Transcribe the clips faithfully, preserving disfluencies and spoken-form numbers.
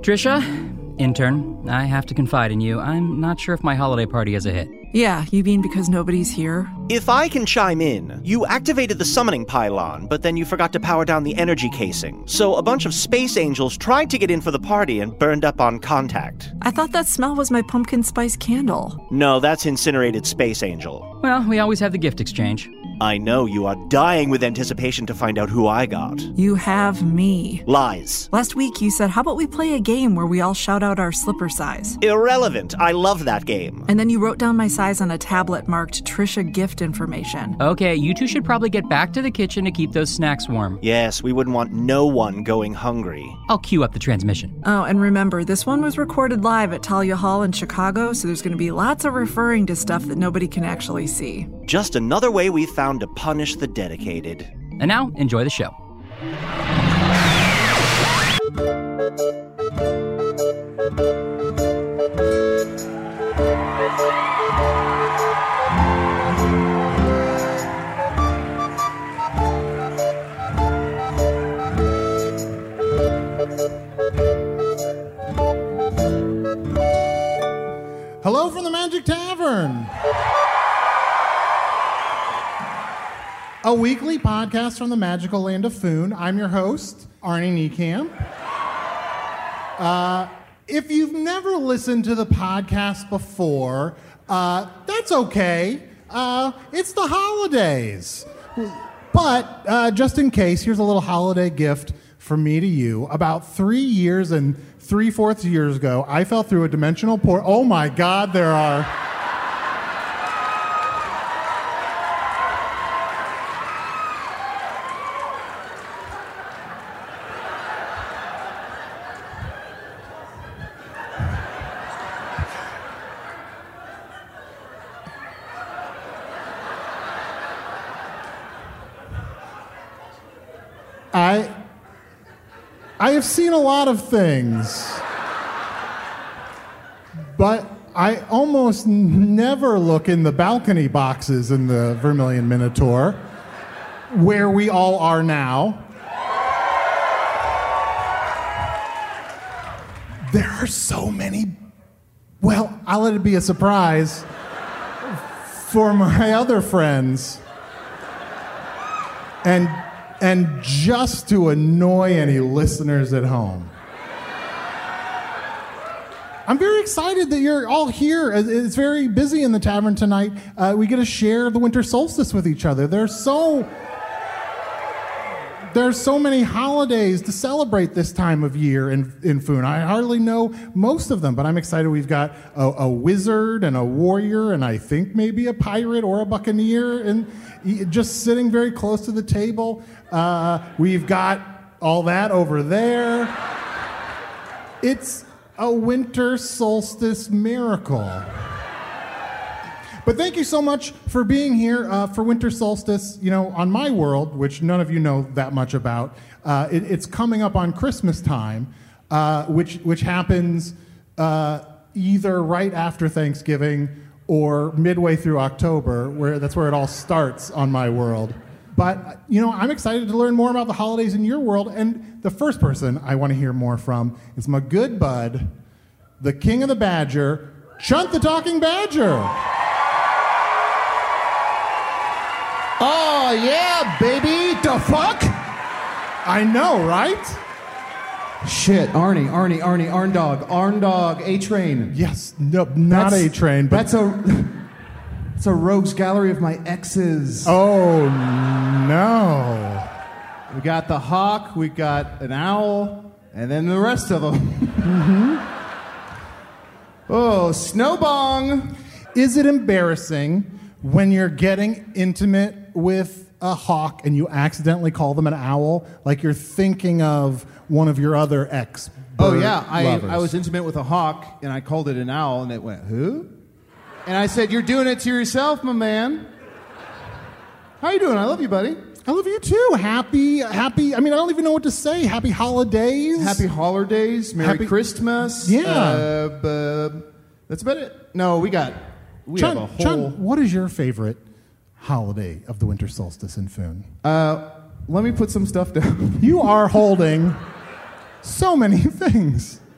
Trisha, intern, I have to confide in you. I'm not sure if my holiday party is a hit. Yeah, you mean because nobody's here? If I can chime in, you activated the summoning pylon, but then you forgot to power down the energy casing. So a bunch of space angels tried to get in for the party and burned up on contact. I thought that smell was my pumpkin spice candle. No, that's incinerated space angel. Well, we always have the gift exchange. I know you are dying with anticipation to find out who I got. You have me. Lies. Last week you said, how about we play a game where we all shout out our slipper size? Irrelevant. I love that game. And then you wrote down my size on a tablet marked Trisha gift information. Okay, you two should probably get back to the kitchen to keep those snacks warm. Yes, we wouldn't want no one going hungry. I'll cue up the transmission. Oh, and remember, this one was recorded live at Talia Hall in Chicago, so there's going to be lots of referring to stuff that nobody can actually see. Just another way we found to punish the dedicated. And now, enjoy the show. Hello from the Magic Tavern. A weekly podcast from the magical land of Foon. I'm your host, Arnie Niekamp. Uh, if you've never listened to the podcast before, uh, that's okay. Uh, it's the holidays. But uh, just in case, here's a little holiday gift from me to you. About three years and three-fourths years ago, I fell through a dimensional portal. Oh my God, there are... I, I have seen a lot of things, but I almost never look in the balcony boxes in the Vermilion Minotaur, where we all are now. There are so many. Well, I'll let it be a surprise for my other friends. And And just to annoy any listeners at home. I'm very excited that you're all here. It's very busy in the tavern tonight. Uh, we get to share the winter solstice with each other. There's so, there's so many holidays to celebrate this time of year in, in Foon. I hardly know most of them, but I'm excited. We've got a, a wizard and a warrior, and I think maybe a pirate or a buccaneer, and just sitting very close to the table. Uh, we've got all that over there. It's a winter solstice miracle. But thank you so much for being here uh, for winter solstice. You know, on my world, which none of you know that much about, uh, it, it's coming up on Christmas time, uh, which which happens uh, either right after Thanksgiving or midway through October, where that's where it all starts on my world. But, you know, I'm excited to learn more about the holidays in your world, and the first person I want to hear more from is my good bud, the king of the badger, Chunt the Talking Badger. Oh, yeah, baby. The fuck? I know, right? Shit, Arnie, Arnie, Arnie, Arndog, Arndog, A-Train. Yes, no, not That's- A-Train, but... That's a... It's a rogues gallery of my exes. Oh, no. We got the hawk, we got an owl, and then the rest of them. Mm-hmm. Oh, Snowbong. Is it embarrassing when you're getting intimate with a hawk and you accidentally call them an owl? Like you're thinking of one of your other ex Oh, yeah. I, lovers. I was intimate with a hawk, and I called it an owl, and it went, who? And I said, you're doing it to yourself, my man. How you doing? I love you, buddy. I love you too. Happy, happy. I mean, I don't even know what to say. Happy holidays. Happy holidays. Merry Happy- Christmas. Yeah. Uh, bu- that's about it. No, we got... We Chun, have a whole... Chun, what is your favorite holiday of the winter solstice in Foon? Uh, let me put some stuff down. You are holding so many things.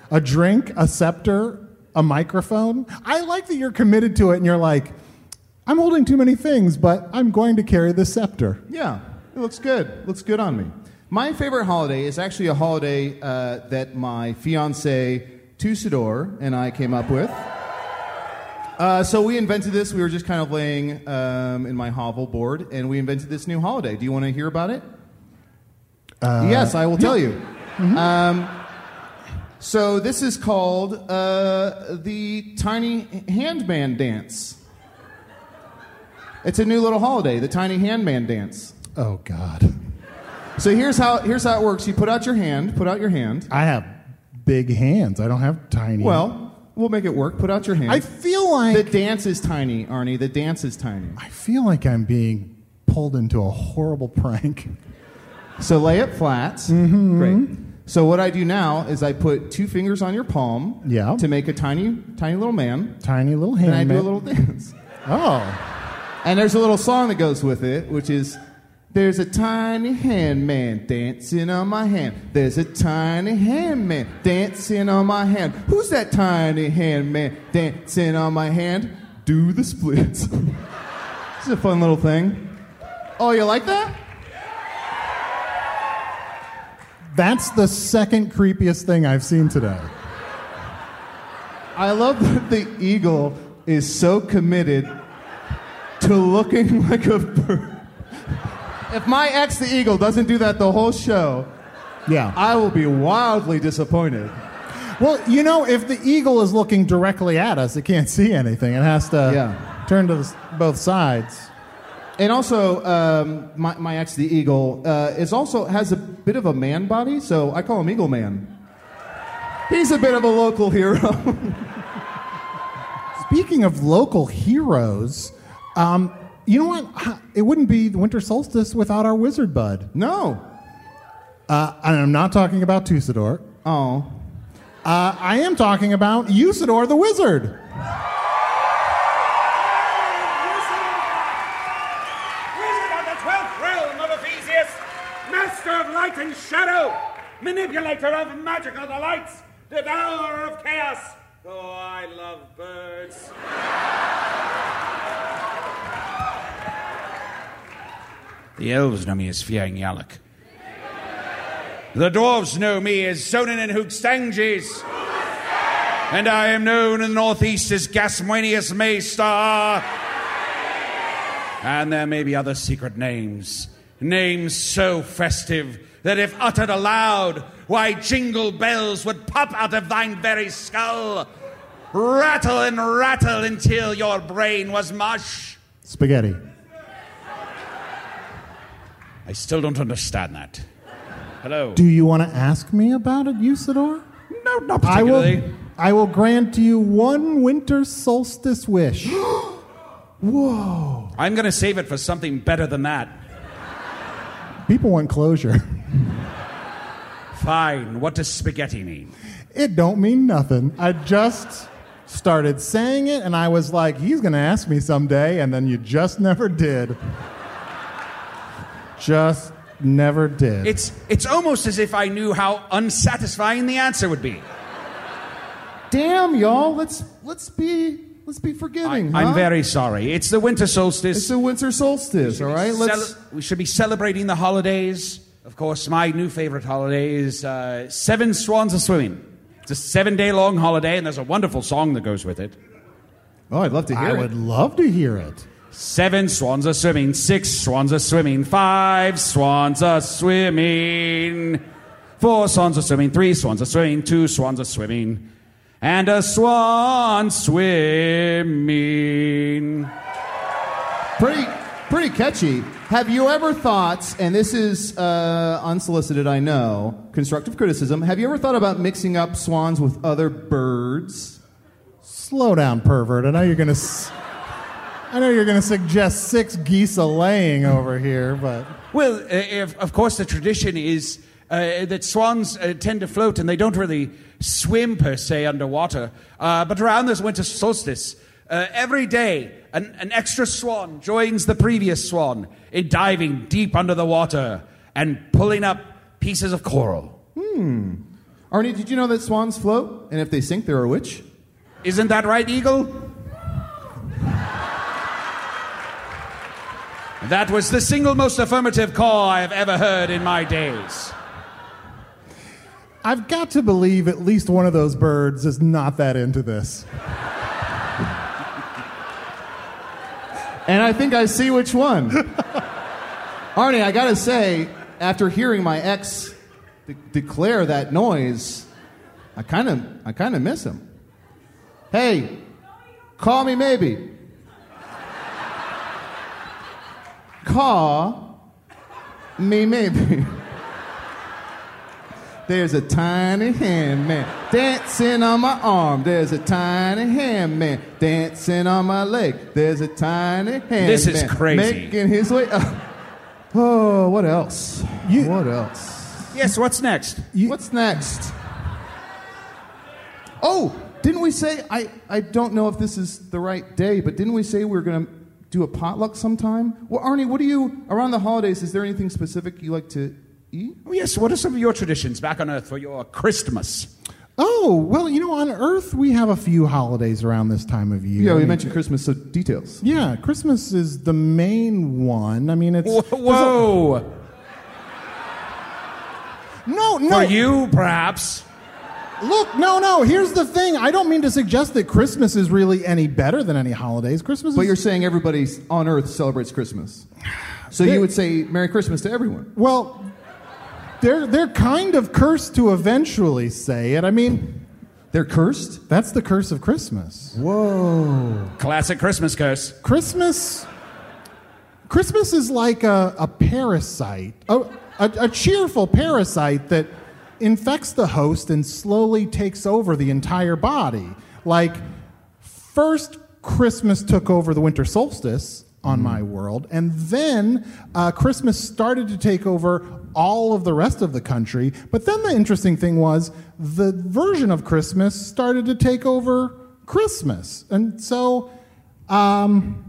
a drink, a scepter, a microphone. I like that you're committed to it and you're like, I'm holding too many things, but I'm going to carry the scepter. Yeah, it looks good. It looks good on me. My favorite holiday is actually a holiday uh, that my fiance Tusador and I came up with. Uh, so we invented this. We were just kind of laying um, in my hovel board, and we invented this new holiday. Do you want to hear about it? Uh, yes, I will tell yeah. you. Mm-hmm. Um, so this is called uh, the Tiny Handman Dance. It's a new little holiday, the Tiny Handman Dance. Oh, God. So here's how here's how it works. You put out your hand. Put out your hand. I have big hands. I don't have tiny. Well, we'll make it work. Put out your hand. I feel like... The dance is tiny, Arnie. The dance is tiny. I feel like I'm being pulled into a horrible prank. So lay it flat. Mm-hmm. Great. So what I do now is I put two fingers on your palm Yeah. to make a tiny, tiny little man. Tiny little hand. And I do man. a little dance. Oh. And there's a little song that goes with it, which is, there's a tiny hand man dancing on my hand. There's a tiny hand man dancing on my hand. Who's that tiny hand man dancing on my hand? Do the splits. This is a fun little thing. Oh, you like that? That's the second creepiest thing I've seen today. I love that the eagle is so committed to looking like a bird. If my ex, the eagle, doesn't do that the whole show, Yeah. I will be wildly disappointed. Well, you know, if the eagle is looking directly at us, it can't see anything. It has to Yeah. turn to the, s- both sides. And also, um, my, my ex, the eagle, uh, is also has a bit of a man body, so I call him Eagle Man. He's a bit of a local hero. Speaking of local heroes, um, you know what? It wouldn't be the winter solstice without our wizard bud. No. Uh, and I'm not talking about Tusador. Oh. Uh, I am talking about Usador the wizard. Wizard of the twelfth realm of Ephesius, master of light and shadow, manipulator of magical delights, devourer of chaos. Oh, I love birds. The elves know me as Fiang Yalak. The dwarves know me as Sonin and Hoogstanges. And I am known in the northeast as Gasmoenius Maystar. And there may be other secret names. Names so festive that if uttered aloud, why, jingle bells would pop out of thine very skull. Rattle and rattle until your brain was mush. Spaghetti. I still don't understand that. Hello. Do you want to ask me about it, Usador? No, not I particularly. will, I will grant you one winter solstice wish. Whoa. I'm going to save it for something better than that. People want closure. Fine. What does spaghetti mean? It don't mean nothing. I just started saying it, and I was like, he's going to ask me someday, and then you just never did. Just never did. It's it's almost as if I knew how unsatisfying the answer would be. Damn, y'all. Let's let's be let's be forgiving. I, I'm huh? very sorry. It's the winter solstice. It's the winter solstice, all right? Let's. Cele- we should be celebrating the holidays. Of course, my new favorite holiday is uh, Seven Swans Are Swimming. It's a seven-day-long holiday, and there's a wonderful song that goes with it. Oh, I'd love to hear I it. would love to hear it. Seven swans are swimming, six swans are swimming, five swans are swimming, four swans are swimming, three swans are swimming, two swans are swimming, and a swan swimming. Pretty, pretty catchy. Have you ever thought, and this is uh, unsolicited, I know, constructive criticism, have you ever thought about mixing up swans with other birds? Slow down, pervert. I know you're going to... S- I know you're going to suggest six geese a laying over here, but... Well, uh, if, of course, the tradition is uh, that swans uh, tend to float and they don't really swim, per se, underwater. Uh, but around this winter solstice, uh, every day, an, an extra swan joins the previous swan in diving deep under the water and pulling up pieces of coral. Hmm. Arnie, did you know that swans float? And if they sink, they're a witch? Isn't that right, Eagle? That was the single most affirmative call I have ever heard in my days. I've got to believe at least one of those birds is not that into this. And I think I see which one. Arnie, I gotta say, after hearing my ex de- declare that noise, I kind of I kind of miss him. Hey, call me maybe. Call me maybe. There's a tiny handman dancing on my arm. There's a tiny handman dancing on my leg. There's a tiny handman. This is crazy. Making his way up. Oh, what else? You- what else? Yes, what's next? You- What's next? Oh, didn't we say, I, I don't know if this is the right day, but didn't we say we were going to do a potluck sometime? Well, Arnie, what do you, around the holidays, is there anything specific you like to eat? Oh, yes, what are some of your traditions back on Earth for your Christmas? Oh, well, you know, on Earth, we have a few holidays around this time of year. Yeah, I we mean, mentioned Christmas, so details. Yeah, Christmas is the main one. I mean, it's... Whoa! whoa. No, no. For you, perhaps. Look, no, no. Here's the thing. I don't mean to suggest that Christmas is really any better than any holidays. Christmas But is... you're saying everybody on Earth celebrates Christmas. So They- you would say Merry Christmas to everyone. Well, they're, they're kind of cursed to eventually say it. I mean, They're cursed? that's the curse of Christmas. Whoa. Classic Christmas curse. Christmas... Christmas is like a, a parasite, a, a, a cheerful parasite that infects the host and slowly takes over the entire body. Like, first Christmas took over the winter solstice on my world, and then uh, Christmas started to take over all of the rest of the country. But then the interesting thing was the version of Christmas started to take over Christmas. And so, um,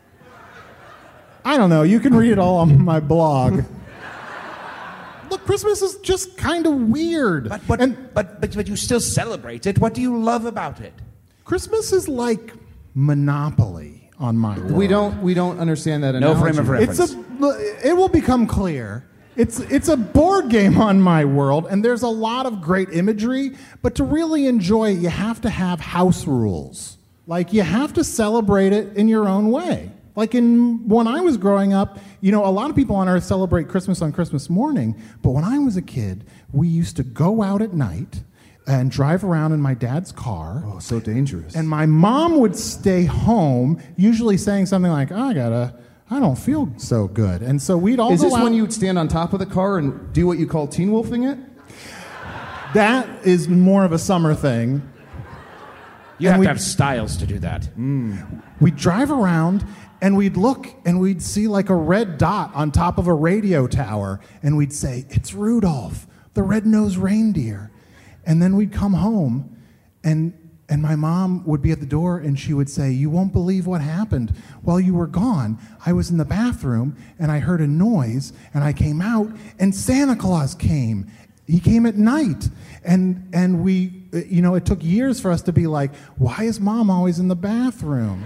I don't know, you can read it all on my blog. Look, Christmas is just kind of weird. But but, and but but but you still celebrate it. What do you love about it? Christmas is like Monopoly on my world. We don't we don't understand that No analogy. frame of reference. It's a. It will become clear. It's it's a board game on my world, and there's a lot of great imagery. But to really enjoy it, you have to have house rules. Like you have to celebrate it in your own way. Like in when I was growing up, you know, a lot of people on Earth celebrate Christmas on Christmas morning. But when I was a kid, we used to go out at night and drive around in my dad's car. Oh, so dangerous. And my mom would stay home, usually saying something like, oh, I gotta, I don't feel so good. And so we'd all Is go this out. when you would stand on top of the car and do what you call teen wolfing it? That is more of a summer thing. You And have we- to have styles to do that. We'd drive around and we'd look and we'd see like a red dot on top of a radio tower. And we'd say, it's Rudolph, the red-nosed reindeer. And then we'd come home and and my mom would be at the door and she would say, you won't believe what happened. While you were gone, I was in the bathroom and I heard a noise and I came out and Santa Claus came. He came at night. And and we, you know, it took years for us to be like, why is mom always in the bathroom?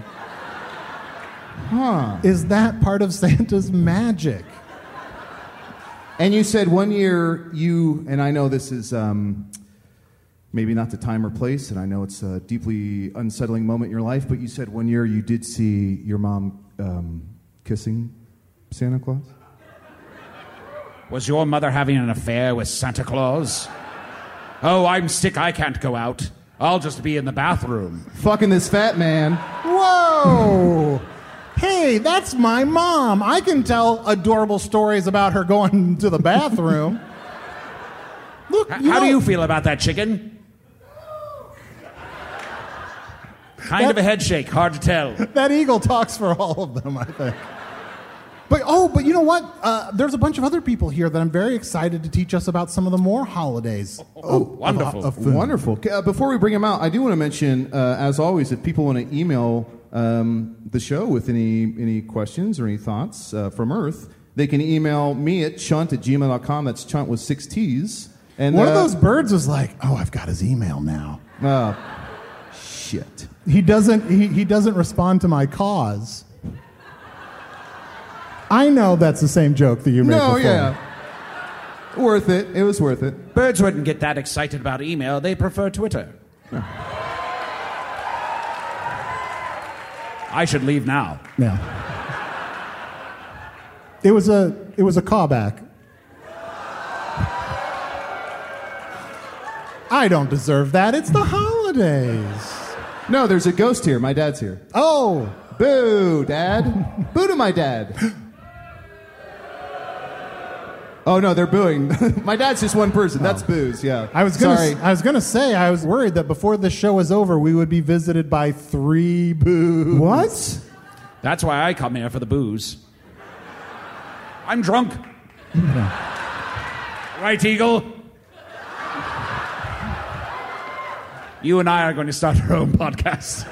Huh. Is that part of Santa's magic? And you said one year you, and I know this is um, maybe not the time or place, and I know it's a deeply unsettling moment in your life, but you said one year you did see your mom um, kissing Santa Claus? Was your mother having an affair with Santa Claus? Oh, I'm sick. I can't go out. I'll just be in the bathroom. Fucking this fat man. Whoa! Hey, that's my mom. I can tell adorable stories about her going to the bathroom. Look, H- you how do know- you feel about that, chicken? Kind of a head shake. Hard to tell. That eagle talks for all of them, I think. But oh, but you know what? Uh, there's a bunch of other people here that I'm very excited to teach us about some of the more holidays. Oh, of- wonderful. of food. Wonderful. Okay, uh, before we bring him out, I do want to mention, uh, as always, if people want to email um, the show with any any questions or any thoughts uh, from Earth, they can email me at chunt at gmail dot com. That's chunt with six T's. And One uh, of those birds was like, "Oh, I've got his email now." Oh, shit. He doesn't. He, he doesn't respond to my cause. I know that's the same joke that you made No, before. yeah. Worth it. It was worth it. Birds wouldn't get that excited about email. They prefer Twitter. I should leave now. Yeah. It was a. It was a callback. I don't deserve that. It's the holidays. No, there's a ghost here. My dad's here. Oh, Boo, Dad. Boo to my dad. Oh, no, they're booing. My dad's just one person. That's booze, yeah. I was gonna. Sorry. I was gonna say. I was worried that before the show was over, we would be visited by three boos. What? That's why I come here for the booze. I'm drunk. Right, Eagle? You and I are going to start our own podcast.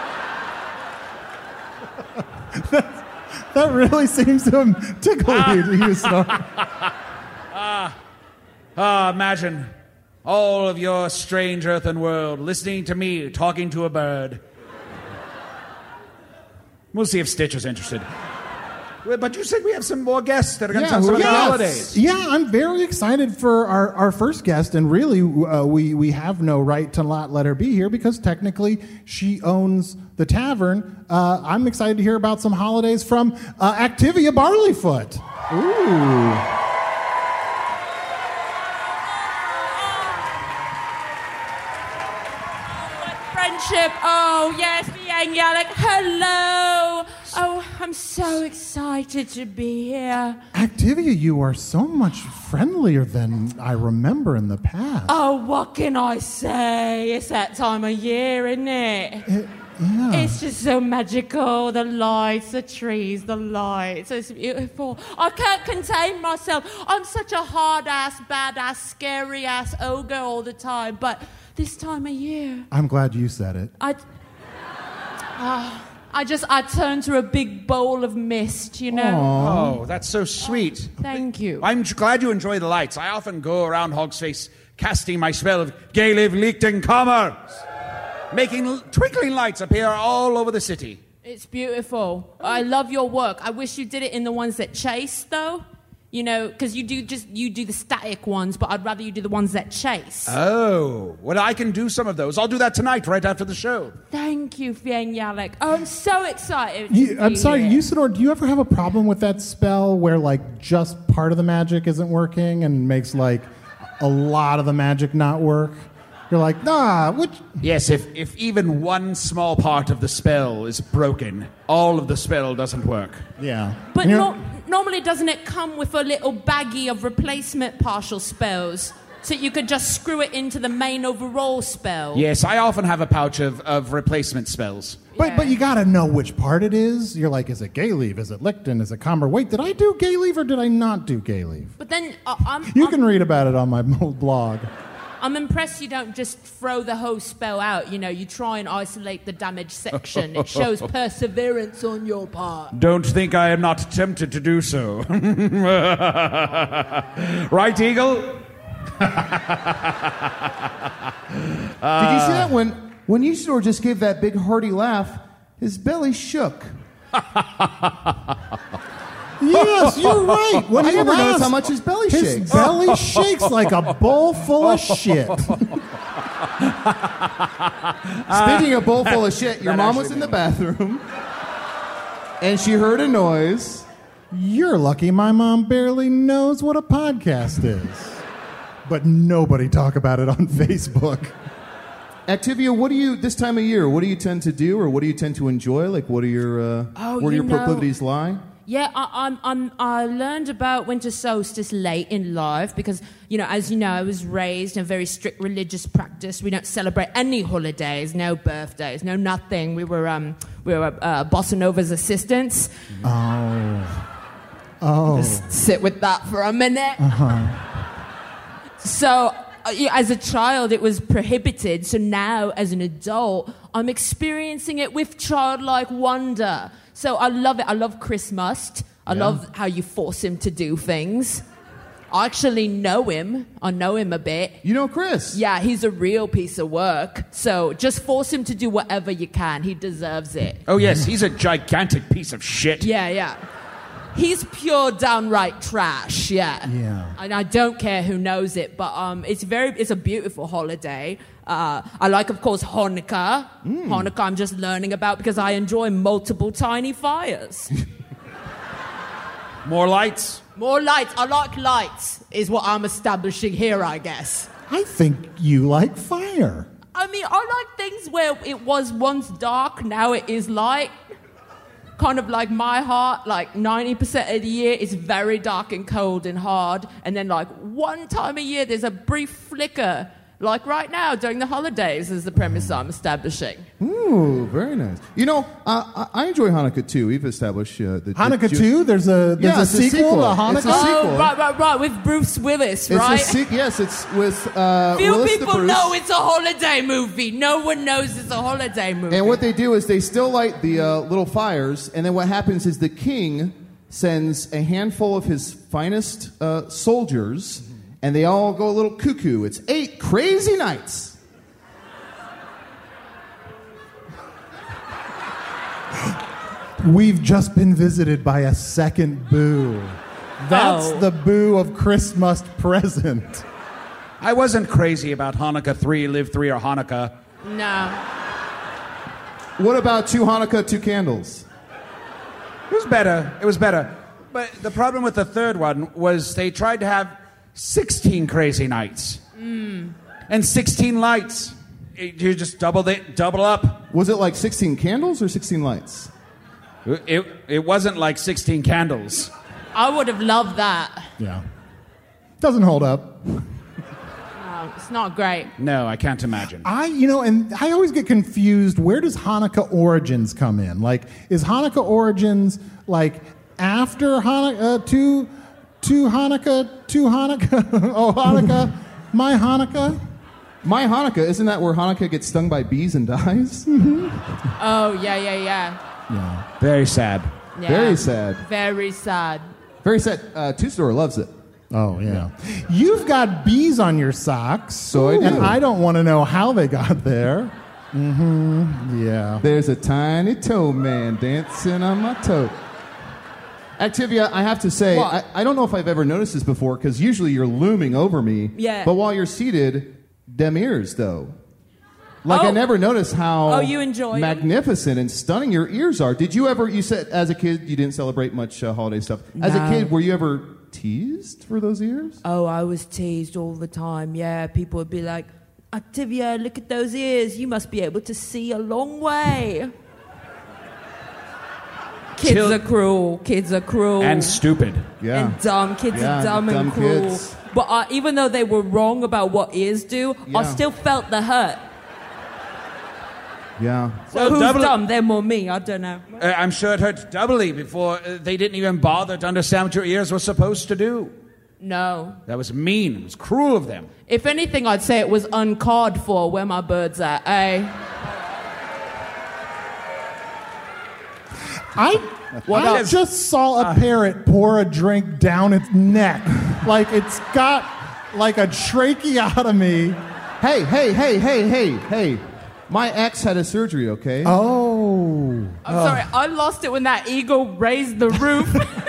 That really seems to tickle you to use stuff. Ah, ah, imagine all of your strange earthen world listening to me talking to a bird. We'll see if Stitch is interested. But you said we have some more guests that are going to Yeah, tell us who about are the the holidays. Yeah, I'm very excited for our, our first guest, and really, uh, we we have no right to not let her be here because technically she owns the tavern. Uh, I'm excited to hear about some holidays from uh, Activia Barleyfoot. Ooh. Friendship. Oh, yes, Yang Yalek. Hello. Oh, I'm so excited to be here. Activia, you are so much friendlier than I remember in the past. Oh, what can I say? It's that time of year, isn't it? It- yeah. It's just so magical. The lights, the trees, the lights. It's beautiful. I can't contain myself. I'm such a hard-ass, badass, scary-ass ogre all the time. But this time of year, I'm glad you said it. I... Uh, I just, I turn to a big bowl of mist, you know? Oh, that's so sweet. Thank you. I'm glad you enjoy the lights. I often go around Hogsface casting my spell of Gaeliv Lichten Commerce, making l- twinkling lights appear all over the city. It's beautiful. I love your work. I wish you did it in the ones that chase, though. You know, because you do just you do the static ones, but I'd rather you do the ones that chase. Oh, well, I can do some of those. I'll do that tonight, right after the show. Thank you, Fieng Yalek. Oh, I'm so excited. To You, I'm be sorry, here. Usador, do you ever have a problem with that spell where, like, just part of the magic isn't working and makes, like, a lot of the magic not work? You're like, nah, which... Yes, if, if even one small part of the spell is broken, all of the spell doesn't work. Yeah. But You no, know- normally, doesn't it come with a little baggie of replacement partial spells? So you could just screw it into the main overall spell? Yes, I often have a pouch of, of replacement spells. But but you gotta know which part it is. You're like, is it Gayleave? Is it Lichten? Is it Comber? Wait, did I do Gayleave or did I not do Gayleave? But then uh, I'm... You I'm, can read about it on my blog. I'm impressed you don't just throw the whole spell out. You know, you try and isolate the damage section. It shows perseverance on your part. Don't think I am not tempted to do so. Right, Eagle? Did you see that when when Usador just gave that big hearty laugh? His belly shook. Yes, you're right. When I he never laughs, noticed how much his belly his shakes. belly shakes like a bowl full of shit. Speaking of bowl full of shit, your That mom was actually in the bathroom, and she heard a noise. You're lucky my mom barely knows what a podcast is. But nobody talk about it on Facebook. Activia, what do you this time of year? What do you tend to do, or what do you tend to enjoy? Like, what are your uh, Oh, where do you your know- proclivities lie? Yeah, I, I'm, I'm, I learned about winter solstice late in life because, you know, as you know, I was raised in a very strict religious practice. We don't celebrate any holidays, no birthdays, no nothing. We were, um, we were uh, Bossa Nova's assistants. Oh. Oh. Just sit with that for a minute. Uh-huh. So, uh, yeah, as a child, it was prohibited. So now, as an adult, I'm experiencing it with childlike wonder. So I love it. I love Chris Must. I Yeah. love how you force him to do things. I actually know him. I know him a bit. You know Chris? Yeah, he's a real piece of work. So just force him to do whatever you can. He deserves it. Oh, yes, he's a gigantic piece of shit. Yeah, yeah. He's pure downright trash, yeah. Yeah. And I don't care who knows it, but um, it's very, it's a beautiful holiday. Uh, I like, of course, Hanukkah. Mm. Hanukkah I'm just learning about because I enjoy multiple tiny fires. More lights. More lights. I like lights, is what I'm establishing here, I guess. I think you like fire. I mean, I like things where it was once dark, now it is light. Kind of like my heart, like ninety percent of the year is very dark and cold and hard. And then like one time a year, there's a brief flicker. Like right now, during the holidays, is the premise I'm establishing. Ooh, very nice. You know, uh, I I enjoy Hanukkah too. We've established uh, the Hanukkah the Jew- two? There's a there's Yeah, a, it's a sequel sequel. to Hanukkah? It's a sequel. Oh, right, right, right, with Bruce Willis, It's right? a se- yes, it's with uh, Few Willis the people Bruce. know it's a holiday movie. No one knows it's a holiday movie. And what they do is they still light the uh, little fires, and then what happens is the king sends a handful of his finest uh, soldiers, and they all go a little cuckoo. It's eight crazy nights. We've just been visited by a second boo. That's Oh. the boo of Christmas present. I wasn't crazy about Hanukkah three, Live three, or Hanukkah. No. What about two Hanukkah, two candles? It was better. It was better. But the problem with the third one was they tried to have sixteen crazy nights. Mm. And sixteen lights. It- you just double the, double up. Was it like sixteen candles or sixteen lights? It, it wasn't like sixteen candles. I would have loved that. Yeah. Doesn't hold up. No, it's not great. No, I can't imagine. I, you know, and I always get confused. Where does Hanukkah Origins come in? Like, is Hanukkah Origins like after Hanukkah, uh, to, to Hanukkah, to Hanukkah, oh Hanukkah, my Hanukkah? My Hanukkah, isn't that where Hanukkah gets stung by bees and dies? Oh, yeah, yeah, yeah. Yeah. Very sad. Yeah. Very sad. Very sad. Very sad. Uh, Two Store loves it. Oh, yeah. You've got bees on your socks. So I do. And I don't want to know how they got there. Mm-hmm. Yeah. There's a tiny toe man dancing on my toe. Activia, I have to say, I, I don't know if I've ever noticed this before, because usually you're looming over me. Yeah. But while you're seated, them ears, though. Like, I Oh. never noticed how Oh, you enjoy 'em? magnificent and stunning your ears are. Did you ever, you said as a kid you didn't celebrate much uh, holiday stuff. As a No. kid, were you ever teased for those ears? Oh, I was teased all the time. Yeah, people would be like, Activia, look at those ears. You must be able to see a long way. Kids Chil- are cruel. Kids are cruel. And stupid. Yeah. And dumb. Kids Yeah, are dumb, dumb and cruel. kids. But uh, even though they were wrong about what ears do, I Yeah. still felt the hurt. Yeah. So Well, who's double- dumb? Them or me? I don't know. Uh, I'm sure it hurt doubly before uh, they didn't even bother to understand what your ears were supposed to do. No. That was mean. It was cruel of them. If anything, I'd say it was uncalled for. Where my birds at, eh? I, What I else? just saw a parrot pour a drink down its neck. Like it's got like a tracheotomy. Hey, hey, hey, hey, hey, hey. My ex had a surgery, okay? Oh. I'm sorry, I lost it when that eagle raised the roof.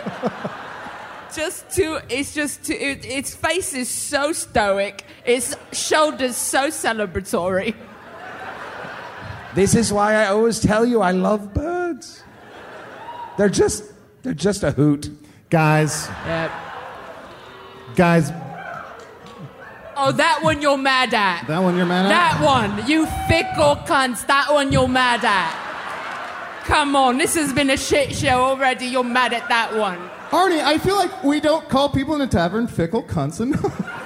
just too, it's just too, it, its face is so stoic, its shoulders so celebratory. This is why I always tell you I love birds. They're just, they're just a hoot. Guys, Yep. guys, Oh, that one you're mad at. That one you're mad at? That one, you fickle cunts, that one you're mad at. Come on, this has been a shit show already, you're mad at that one. Arnie, I feel like we don't call people in a tavern fickle cunts enough.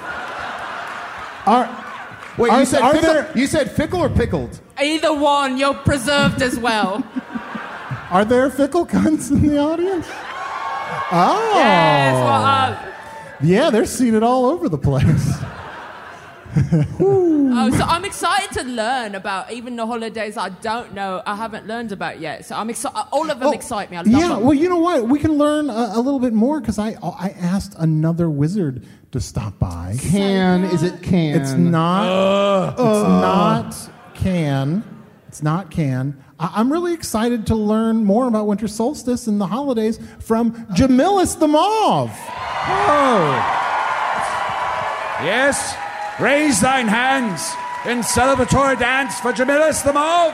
are, Wait, Are- you said are fickle, there- you said fickle or pickled? Either one, you're preserved as well. are there fickle cunts in the audience? Oh. Yes, well, uh, Yeah, they're seated all over the place. Oh, so I'm excited to learn about even the holidays I don't know, I haven't learned about yet. So I'm excited. All of them Oh, excite me. I love yeah, them. well, you know what? We can learn a, a little bit more because I I asked another wizard to stop by. Can, is it can? It's not. It's not can. It's not can. I, I'm really excited to learn more about winter solstice and the holidays from Jamilus the Mauve. Oh. Yes, raise thine hands in celebratory dance for Jamilus the Mauve.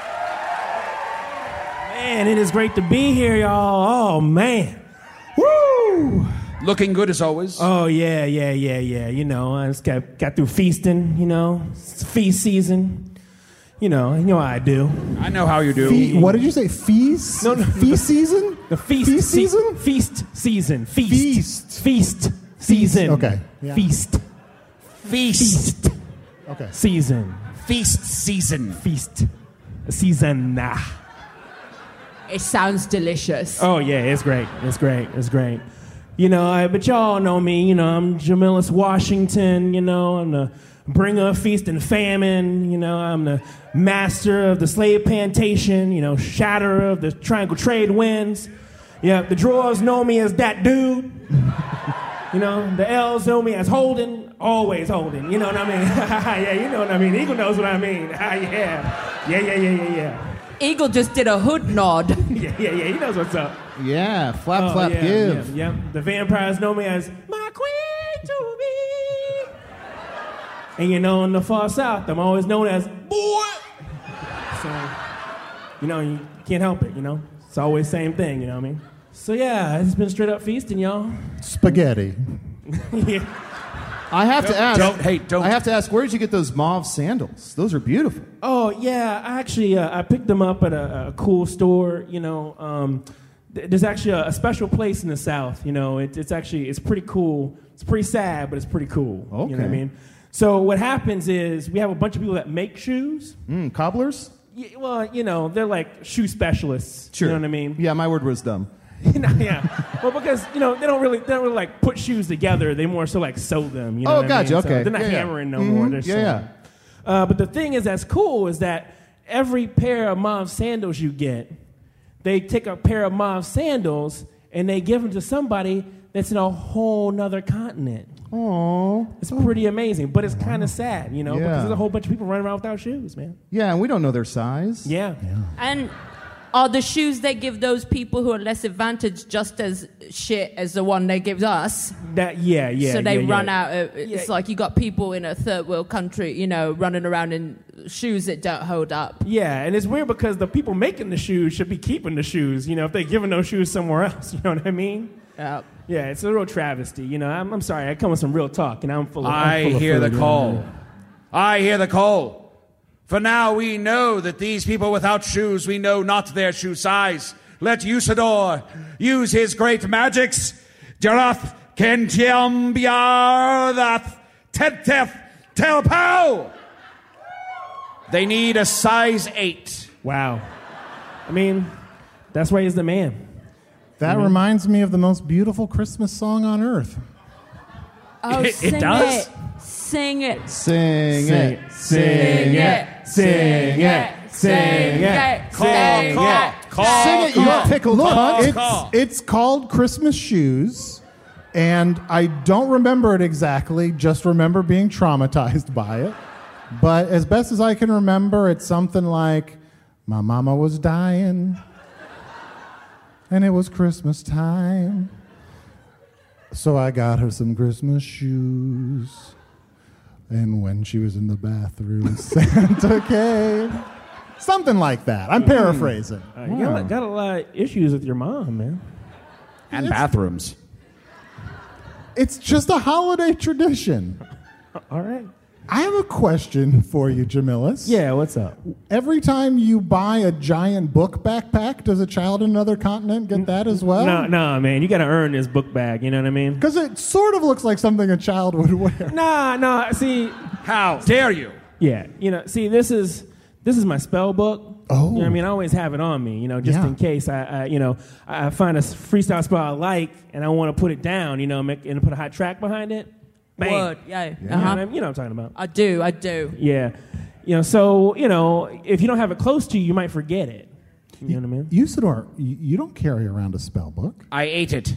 Man, it is great to be here, y'all. Oh, man. Woo! Looking good as always. Oh, yeah, yeah, yeah, yeah. You know, I just got, got through feasting, you know. It's feast season. You know, you know how I do. I know how you do. Fe- what did you say? Feast? No, no. Feast season? The feast, Feast se- season? Feast season. Feast. Feast. Feast season. Okay. Yeah. Feast. Feast. Feast Okay. season. Feast season. Feast season. Nah. It sounds delicious. Oh, yeah, it's great. It's great. It's great. You know, I, but y'all know me. You know, I'm Jamilus Washington. You know, I'm the bringer of feast and famine. You know, I'm the master of the slave plantation. You know, shatterer of the triangle trade winds. Yeah, the drawers know me as that dude. You know, the L's know me as Holden, always Holden. You know what I mean? Yeah, you know what I mean. Eagle knows what I mean. Yeah, yeah, yeah, yeah, yeah, yeah. Eagle just did a hood nod. Yeah, yeah, yeah. He knows what's up. Yeah, flap, Oh, flap, yeah, give. Yeah, yeah. The vampires know me as my queen to be. And you know, in the far south, I'm always known as boy. So, you know, you can't help it, you know? It's always the same thing, you know what I mean? So, yeah, it's been straight up feasting, y'all. Spaghetti. Yeah. I have to ask. Don't, hey, don't. I have to ask, where did you get those mauve sandals? Those are beautiful. Oh, yeah, I actually, uh, I picked them up at a, a cool store, you know. Um, th- there's actually a, a special place in the South, you know. It, it's actually, it's pretty cool. It's pretty sad, but it's pretty cool. Okay. You know what I mean? So what happens is we have a bunch of people that make shoes. Mm, cobblers? Yeah, well, you know, they're like shoe specialists. Sure. You know what I mean? Yeah, my word was dumb. You know, yeah. Well, because you know they don't really they don't really like put shoes together. They more so like sew them. You know Oh, what I gotcha, mean? So okay. they're not Yeah, yeah. hammering no Mhm, more. They're yeah, sewing. yeah. Uh, but the thing is that's cool is that every pair of mauve sandals you get, they take a pair of mauve sandals and they give them to somebody that's in a whole nother continent. Oh, It's pretty amazing, but it's kind of sad, you know, Yeah. because there's a whole bunch of people running around without shoes, man. yeah, and we don't know their size. Yeah. And are the shoes they give those people who are less advantaged just as shit as the one they give us? That yeah, yeah. so they yeah, run yeah. out of, it's Yeah. like you got people in a third world country, you know, running around in shoes that don't hold up. Yeah, and it's weird because the people making the shoes should be keeping the shoes, you know, if they're giving those shoes somewhere else, you know what I mean? Yeah. Yeah, it's a real travesty, you know. I'm, I'm sorry, I come with some real talk, and I'm full of I'm I full of hear the food, you know call. what I mean? I hear the call. For now we know that these people without shoes, we know not their shoe size. Let Usador use his great magics. Jarath Kentiam Biardath Tedteth Telpow. They need a size eight. Wow. I mean, that's why he's the man. That reminds me of the most beautiful Christmas song on earth. Oh, It- it sing does? it. Sing it. Sing, it. Sing it, sing it, sing it, Call, sing call, it. call. Sing it, you call. pickled Look, cunt. it's, call. it's called Christmas Shoes, and I don't remember it exactly, just remember being traumatized by it. But as best as I can remember, it's something like, my mama was dying, and it was Christmas time, so I got her some Christmas shoes. And when she was in the bathroom, Santa came. Something like that. I'm paraphrasing. Uh, you got, got a lot of issues with your mom, man. And bathrooms. It's just a holiday tradition. All right. I have a question for you, Jamilus. Yeah, what's up? Every time you buy a giant book backpack, does a child in another continent get that as well? No, no, man, you got to earn this book bag. You know what I mean? Because it sort of looks like something a child would wear. Nah, nah. See, How dare you? yeah, you know, see, this is this is my spell book. Oh. You know what I mean? I always have it on me, you know, just Yeah. in case I, I, you know, I I find a freestyle spell I like and I want to put it down, you know, make, and put a hot track behind it. Bam. Word, yeah. You know, Uh-huh. what I mean? You know what I'm talking about. I do, I do. Yeah. You know, so, you know, if you don't have it close to you, you might forget it. You know what I mean? Usador, you, you don't carry around a spell book. I ate it.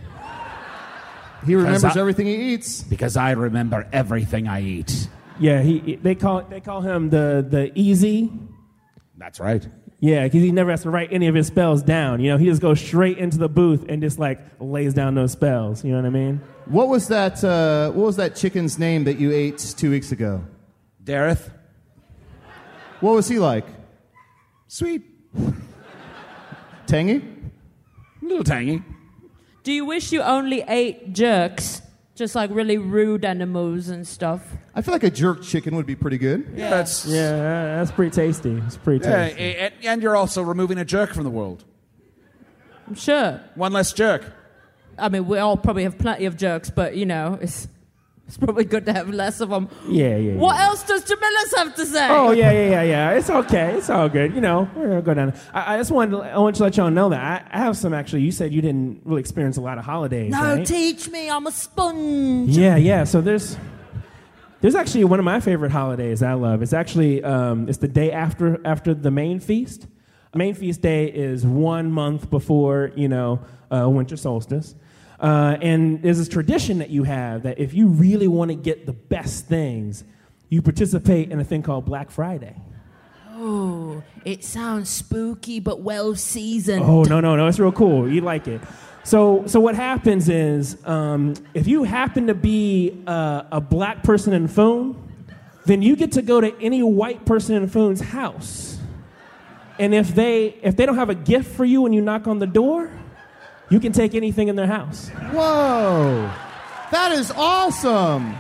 He remembers I- everything he eats. Because I remember everything I eat. Yeah, he they call they call him the the easy. That's right. Yeah, because he never has to write any of his spells down. You know, he just goes straight into the booth and just like lays down those spells. You know what I mean? What was that? Uh, what was that chicken's name that you ate two weeks ago? Dareth. What was he like? Sweet. Tangy? A little tangy. Do you wish you only ate jerks? Just like really rude animals and stuff. I feel like a jerk chicken would be pretty good. Yeah, that's Yeah, that's pretty tasty. It's pretty yeah, tasty. and, and you're also removing a jerk from the world. I'm sure. One less jerk. I mean, we all probably have plenty of jerks, but you know, it's it's probably good to have less of them. Yeah, yeah. What yeah. else does Jamilus have to say? Oh yeah, yeah, yeah, yeah. It's okay. It's all good. You know, we're gonna go down. I, I just wanted, to, I want to let y'all know that I, I have some. Actually, you said you didn't really experience a lot of holidays. No, right? teach me. I'm a sponge. Yeah, yeah. So there's, there's actually one of my favorite holidays I love. It's actually, um, it's the day after after the main feast. Main feast day is one month before, you know, uh, winter solstice. Uh, and there's this tradition that you have that if you really want to get the best things, you participate in a thing called Black Friday. Oh, it sounds spooky but well seasoned. Oh, no, no, no. It's real cool. You like it. So, so what happens is um, if you happen to be uh, a black person in Foon, then you get to go to any white person in Foon's house. And if they if they don't have a gift for you when you knock on the door, you can take anything in their house. Whoa. That is awesome.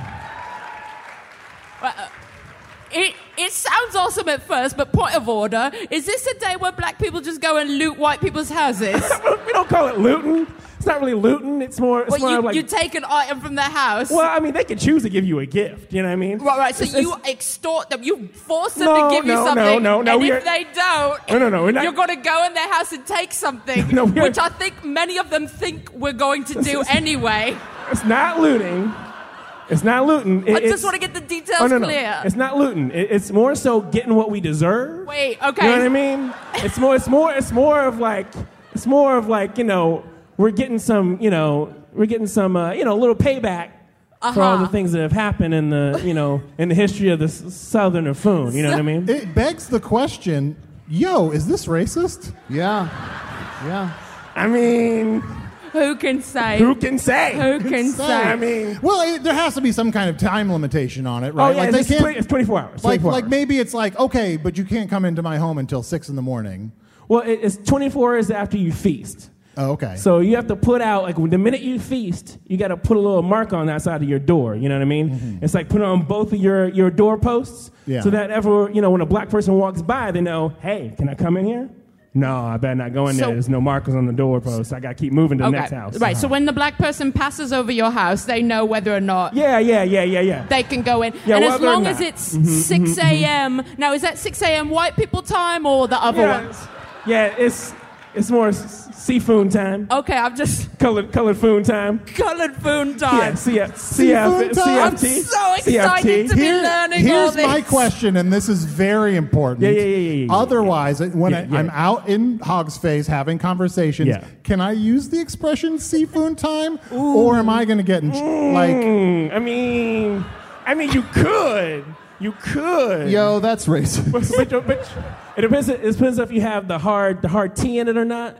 Uh, It it sounds awesome at first, but point of order, is this a day where black people just go and loot white people's houses? We don't call it looting. It's not really looting. It's more, it's Well, more you, like... you take an item from their house. Well, I mean, they can choose to give you a gift. You know what I mean? Right, right. So It's- you it's- extort them. You force them No, to give you no, no, something. no, no, and we if are- they don't, No, no, no, we're not- you're going to go in their house and take something, No, we are- which I think many of them think we're going to do anyway. It's not looting. It's not looting. It- I it's- just want to get the details oh, no, no. clear. It's not looting. It- it's more so getting what we deserve. Wait, okay. You know what I mean? It's more. It's more. It's more of like. It's more of like you know. We're getting some. You know. We're getting some. Uh, you know. A little payback for all Uh-huh. the things that have happened in the. You know. In the history of the s- southern Foon. You know what I mean? It begs the question, yo, is this racist? Yeah. Yeah. I mean, Who can say? who can say? Who can say? I mean, Well, it, there has to be some kind of time limitation on it, right? oh yeah, like it's, they it's, can't. it's twenty-four hours. Like, twenty-four like hours. maybe it's like, okay, but you can't come into my home until six in the morning. Well, it, it's twenty-four hours after you feast. Oh, okay. So you have to put out, like, the minute you feast, you got to put a little mark on that side of your door. You know what I mean? Mm-hmm. It's like put it on both of your, your doorposts. Yeah. So that ever, you know, when a black person walks by, they know, hey, can I come in here? No, I better not go in there. So- There's no markers on the doorpost. I got to keep moving to the next house. Right, so when the black person passes over your house, they know whether or not Yeah, yeah, yeah, yeah, yeah. they can go in. Yeah, and as whether or long as not. it's six a.m. Now, is that six a.m. white people time or the other yeah, one? it's, yeah, it's it's more s- seafood time. Okay, I'm just Colored colored food time. colored food Yeah, time. C F, C F, Seafood time? C F I'm T. so excited C F T. to be Here- learning all here's this. my question, and this is very important. Yeah, yeah, yeah, yeah, yeah, yeah. Otherwise, when Yeah, I, yeah. I'm out in Hog's Face having conversations, Yeah. can I use the expression seafood time, or am I going to get in, like? Mm, I mean, I mean, you could, you could. Yo, that's racist. but, but, but it depends. It depends if you have the hard, the hard tea in it or not.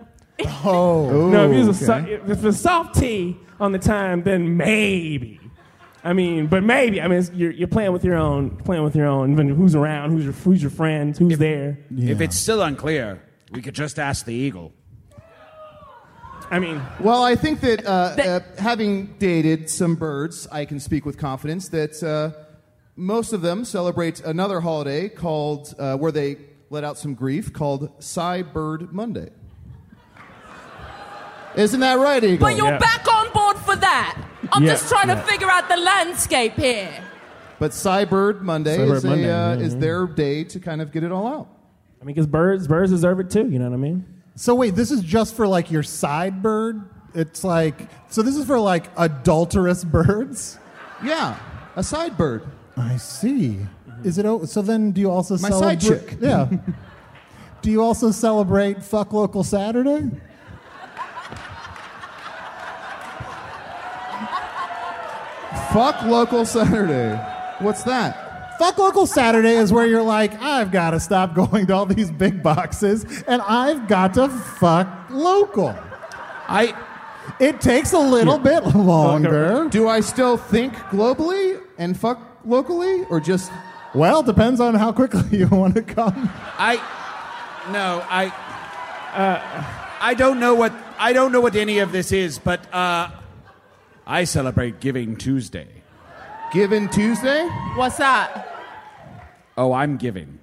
Oh, no, if it's, a, okay. so, if it's soft tea on the time, then maybe. I mean, but maybe. I mean, it's, you're, you're playing with your own, playing with your own. Even who's around, who's your, who's your friends, who's there. If it's still unclear, we could just ask the eagle. I mean, Well, I think that uh, uh, having dated some birds, I can speak with confidence that uh, most of them celebrate another holiday called, uh, where they let out some grief, called Cy-Bird Monday. Isn't that right, Eagle? But you're Yeah. back on board for that. I'm Yeah, just trying yeah. to figure out the landscape here. But Cy-Bird Monday, Cy-Bird is, a, Monday, uh, yeah, is yeah. their day to kind of get it all out. I mean, because birds, birds deserve it too. You know what I mean? So wait, this is just for like your side bird? It's like, so this is for like adulterous birds? Yeah, a side bird. I see. Is it o- so? Then, do you also My celebrate? side chick. Yeah. Do you also celebrate Fuck Local Saturday? Fuck Local Saturday. What's that? Fuck Local Saturday is where you're like, I've got to stop going to all these big boxes, and I've got to fuck local. I. It takes a little bit longer. Do I still think globally and fuck locally, or just? Well, depends on how quickly you want to come. I. No, I. Uh, I don't know what I don't know what any of this is, but uh, I celebrate Giving Tuesday. Giving Tuesday? What's that? Oh, I'm giving.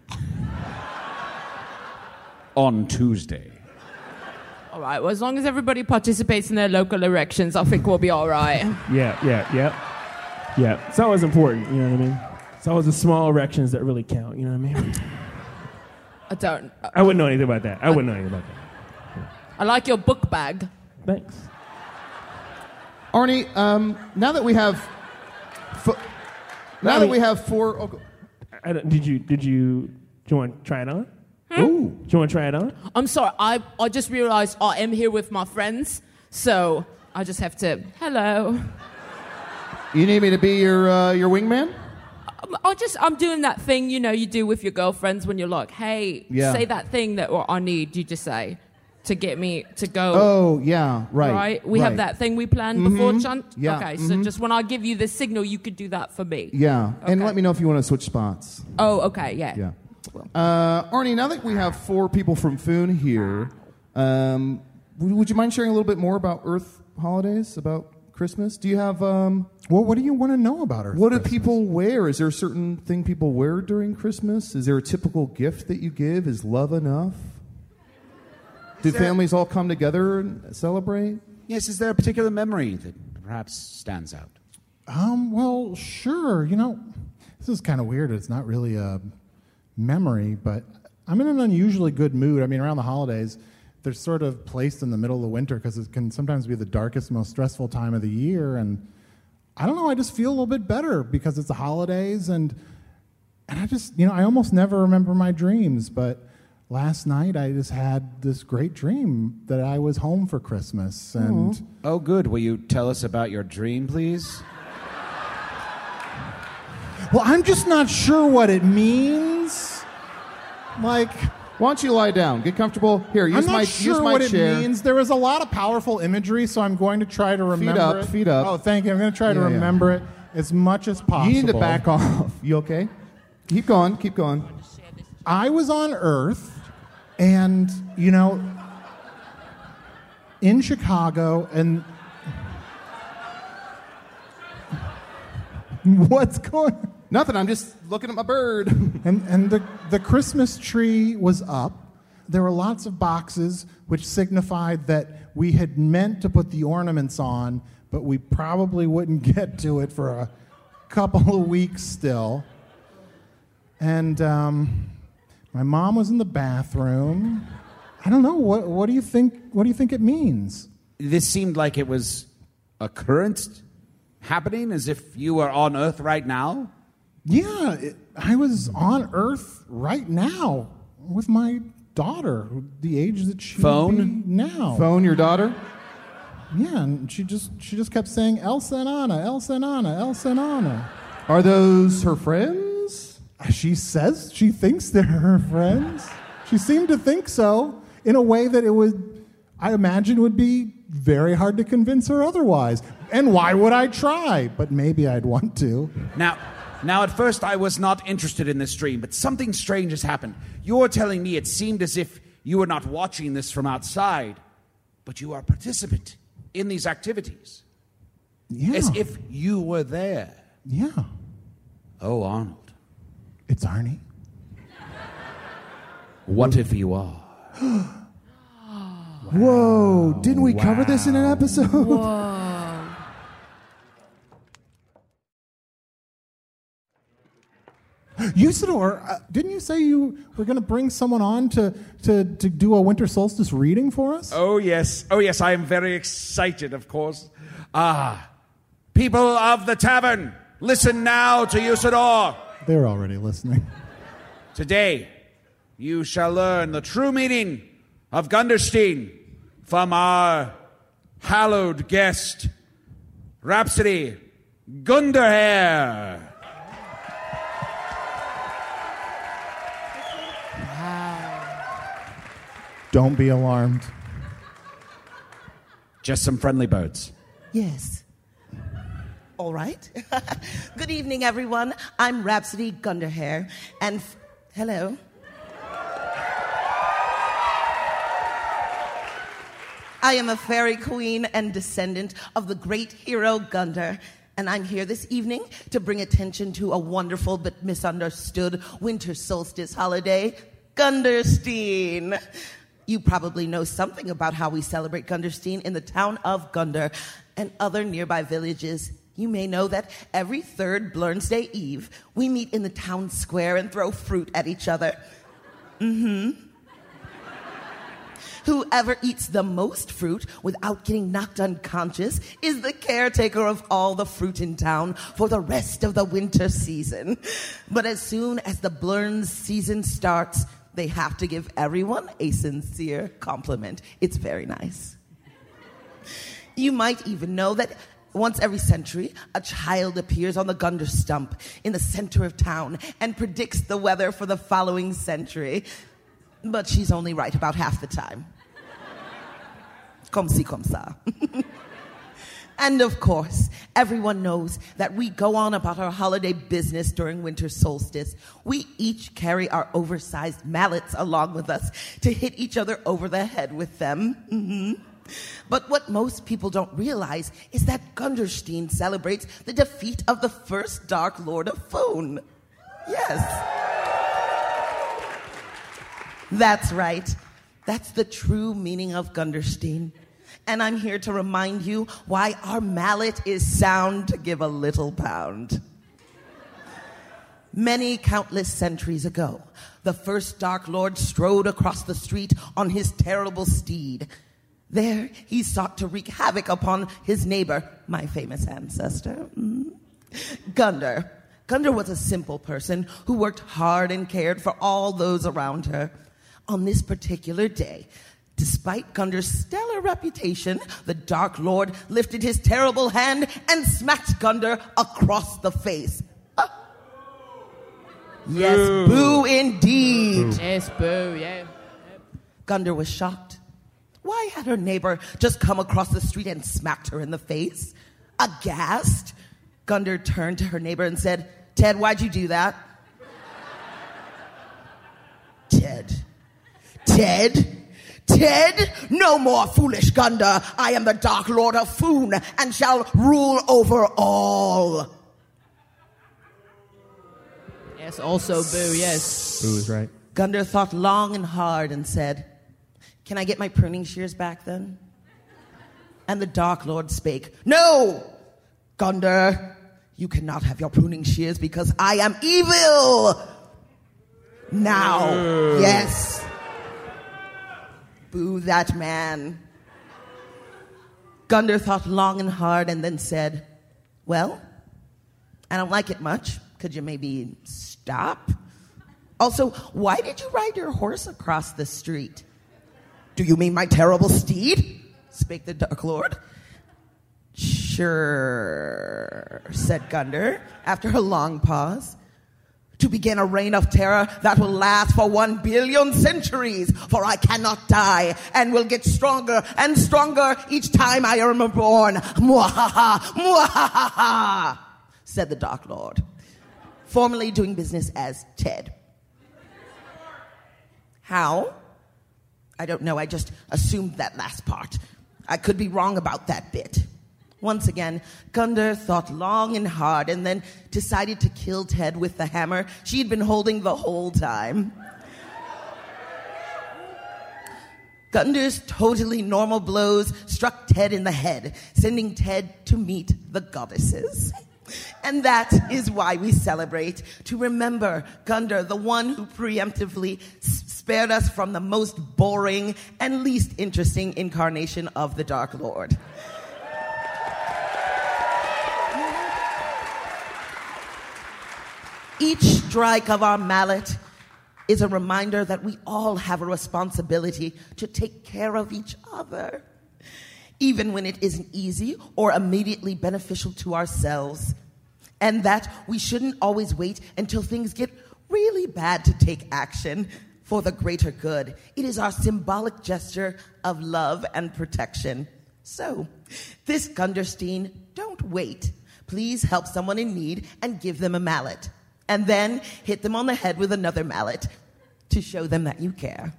On Tuesday. All right, well, as long as everybody participates in their local elections, I think we'll be all right. Yeah, yeah, yeah. Yeah, it's always important, you know what I mean? It's always the small erections that really count, you know what I mean? I don't. Uh, I wouldn't know anything about that. I wouldn't know anything about that. I like your book bag. Thanks. Arnie, um, now that we have... Fo- now I that mean- we have four... Oh, go- I don't, did you, did you, do you want to try it on? Ooh. Do you want to try it on? I'm sorry, I, I just realized I am here with my friends, so I just have to, hello. You need me to be your uh, your wingman? I just, I'm doing that thing, you know, you do with your girlfriends when you're like, hey, Yeah. say that thing that well, I need you to say to get me to go. Oh, yeah, right. Right? We right. have that thing we planned before, Chunt? Yeah, Okay, so mhm. just when I give you the signal, you could do that for me. Yeah, and Okay. let me know if you want to switch spots. Oh, okay, yeah. Yeah. Uh, Arnie, now that we have four people from Foon here, um, would, would you mind sharing a little bit more about Earth holidays, about Christmas? Do you have... Um, Well, what do you want to know about Earth what do Christmas? people wear? Is there a certain thing people wear during Christmas? Is there a typical gift that you give? Is love enough? Do families all come together and celebrate? Yes, is there a particular memory that perhaps stands out? Um, well, sure. You know, this is kind of weird. It's not really a memory, but I'm in an unusually good mood. I mean, around the holidays, they're sort of placed in the middle of the winter because it can sometimes be the darkest, most stressful time of the year. And I don't know, I just feel a little bit better because it's the holidays. And, and I just, you know, I almost never remember my dreams, but last night I just had this great dream that I was home for Christmas. And Oh, good. Will you tell us about your dream, please? well, I'm just not sure what it means. Like, Why don't you lie down? Get comfortable. Here, use I'm not my sure use my what chair. it means. There was a lot of powerful imagery, so I'm going to try to remember up, it. feet up. Oh, thank you. I'm going to try to Yeah, yeah. remember it as much as possible. You need to back off. You okay? Keep going. Keep going. I was on Earth, and, you know, in Chicago, and... What's going on? Nothing. I'm just looking at my bird. And, and the, the Christmas tree was up. There were lots of boxes, which signified that we had meant to put the ornaments on, but we probably wouldn't get to it for a couple of weeks still. And um, my mom was in the bathroom. I don't know. What, what do you think? What do you think it means? This seemed like it was a current happening, as if you were on Earth right now. Yeah, it, I was on Earth right now with my daughter, the age that she Phone? would be now. Phone your daughter. Yeah, and she just she just kept saying Elsa and Anna, Elsa and Anna, Elsa and Anna. Are those her friends? She says she thinks they're her friends. She seemed to think so in a way that it would, I imagine, would be very hard to convince her otherwise. And why would I try? But maybe I'd want to. Now, now at first I was not interested in this dream, but something strange has happened. You're telling me it seemed as if you were not watching this from outside, but you are a participant in these activities. Yeah. As if you were there. Yeah. Oh, Arnold. It's Arnie. What if you are? Whoa! Didn't we cover this in an episode? Whoa. Usador, uh, didn't you say you were going to bring someone on to, to, to do a winter solstice reading for us? Oh, yes. Oh, yes, I am very excited, of course. Ah, people of the tavern, Listen now to Usador. They're already listening. Today, you shall learn the true meaning of Gunderstein from our hallowed guest, Rhapsody Gunderhair. Don't be alarmed. Just some friendly birds. Yes. All right. Good evening, everyone. I'm Rhapsody Gunderhair, and f- hello. I am a fairy queen and descendant of the great hero Gunder, and I'm here this evening to bring attention to a wonderful but misunderstood winter solstice holiday, Gunderstein. You probably know something about how we celebrate Gunderstein in the town of Gunder and other nearby villages. You may know that every third Blernsday Eve, we meet in the town square and throw fruit at each other. Mm-hmm. Whoever eats the most fruit without getting knocked unconscious is the caretaker of all the fruit in town for the rest of the winter season. But as soon as the Blern season starts, they have to give everyone a sincere compliment. It's very nice. You might even know that once every century, a child appears on the Gunder stump in the center of town and predicts the weather for the following century. But she's only right about half the time. Comme ci, comme ça. And of course, everyone knows that we go on about our holiday business during winter solstice. We each carry our oversized mallets along with us to hit each other over the head with them. Mm-hmm. But what most people don't realize is that Gunderstein celebrates the defeat of the first Dark Lord of Foon. Yes. That's right. That's the true meaning of Gunderstein. And I'm here to remind you why our mallet is sound to give a little pound. Many countless centuries ago, the first Dark Lord strode across the street on his terrible steed. There, he sought to wreak havoc upon his neighbor, my famous ancestor, mm. Gunder. Gunder was a simple person who worked hard and cared for all those around her. On this particular day, despite Gunder's stellar reputation, the Dark Lord lifted his terrible hand and smacked Gunder across the face. Uh, yes, boo, boo indeed. Boo. Yes, boo, yeah. Gunder was shocked. Why had her neighbor just come across the street and smacked her in the face? Aghast, Gunder turned to her neighbor and said, "Ted, why'd you do that?" Ted. Ted? Ted? No more foolish Gunder. I am the Dark Lord of Foon and shall rule over all. Yes, also boo, yes. Boo is right. Gunder thought long and hard and said, "Can I get my pruning shears back then?" And the Dark Lord spake, "No, Gunder, you cannot have your pruning shears because I am evil. Now, uh. yes. Boo that man." Gunder thought long and hard and then said, "Well, I don't like it much. Could you maybe stop? Also, why did you ride your horse across the street?" "Do you mean my terrible steed?" spake the Dark Lord. "Sure," said Gunder, after a long pause. "To begin a reign of terror that will last for one billion centuries, for I cannot die and will get stronger and stronger each time I am born. Mwahaha, mwahaha," said the Dark Lord, formerly doing business as Ted. How? I don't know, I just assumed that last part. I could be wrong about that bit. Once again, Gunder thought long and hard and then decided to kill Ted with the hammer she'd been holding the whole time. Gunder's totally normal blows struck Ted in the head, sending Ted to meet the goddesses. And that is why we celebrate, to remember Gunder, the one who preemptively spared us from the most boring and least interesting incarnation of the Dark Lord. Each strike of our mallet is a reminder that we all have a responsibility to take care of each other, even when it isn't easy or immediately beneficial to ourselves, and that we shouldn't always wait until things get really bad to take action for the greater good. It is our symbolic gesture of love and protection. So, this Gunderstein, don't wait. Please help someone in need and give them a mallet. And then hit them on the head with another mallet to show them that you care.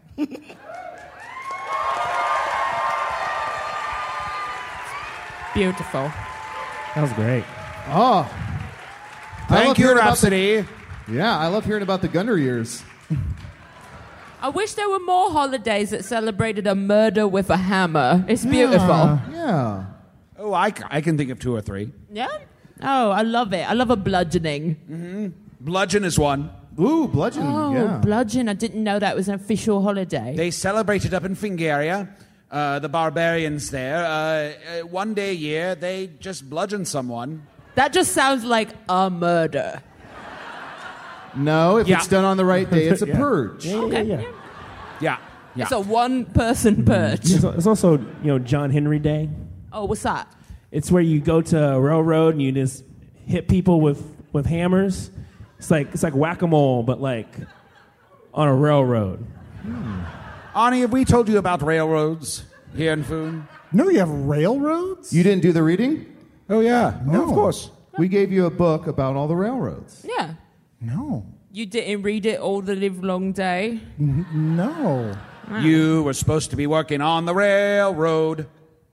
Beautiful. That was great. Oh. I Thank love you, hearing about Rhapsody. the- yeah, I love hearing about the Gunder years. I wish there were more holidays that celebrated a murder with a hammer. It's beautiful. Yeah. Oh, I, c- I can think of two or three. Yeah? Oh, I love it. I love a bludgeoning. Mm-hmm. Bludgeon is one. Ooh, bludgeon. Oh, yeah. bludgeon. I didn't know that was an official holiday. They celebrate it up in Fingaria. Uh, the barbarians there. Uh, uh, one day a year, they just bludgeon someone. That just sounds like a murder. No, if Yeah. it's done on the right day, it's a Yeah. purge. Yeah, Okay. yeah, yeah. Yeah. Yeah. It's a one-person purge. It's, it's also, you know, John Henry Day. Oh, what's that? It's where you go to a railroad and you just hit people with, with hammers. It's like it's like whack-a-mole, but like on a railroad. Ani, have we told you about railroads here in Foon? No, you have railroads? You didn't do the reading? Oh, yeah. No. Of course. We gave you a book about all the railroads. Yeah. No. You didn't read it all the live long day? N- no. You were supposed to be working on the railroad.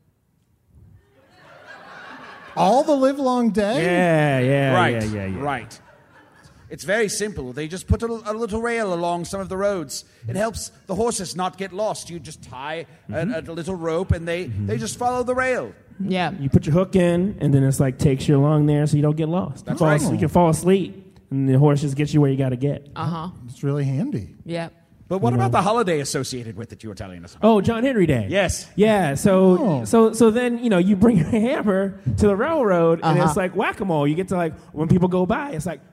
All the live long day? Yeah, yeah, right. yeah, yeah, yeah. Right. It's very simple. They just put a, a little rail along some of the roads. It helps the horses not get lost. You just tie Mm-hmm. a, a little rope and they, they just follow the rail. Yeah. You put your hook in, and then it's like takes you along there so you don't get lost. That's you, fall right. asleep, you can fall asleep, and the horse just gets you where you got to get. Uh-huh. It's really handy. Yeah. But what about the holiday associated with it you were telling us about? Oh, John Henry Day. Yes. Yeah. So, Oh. so, so then you know you bring your hammer to the railroad, and Uh-huh. it's like whack-a-mole. You get to like when people go by, it's like,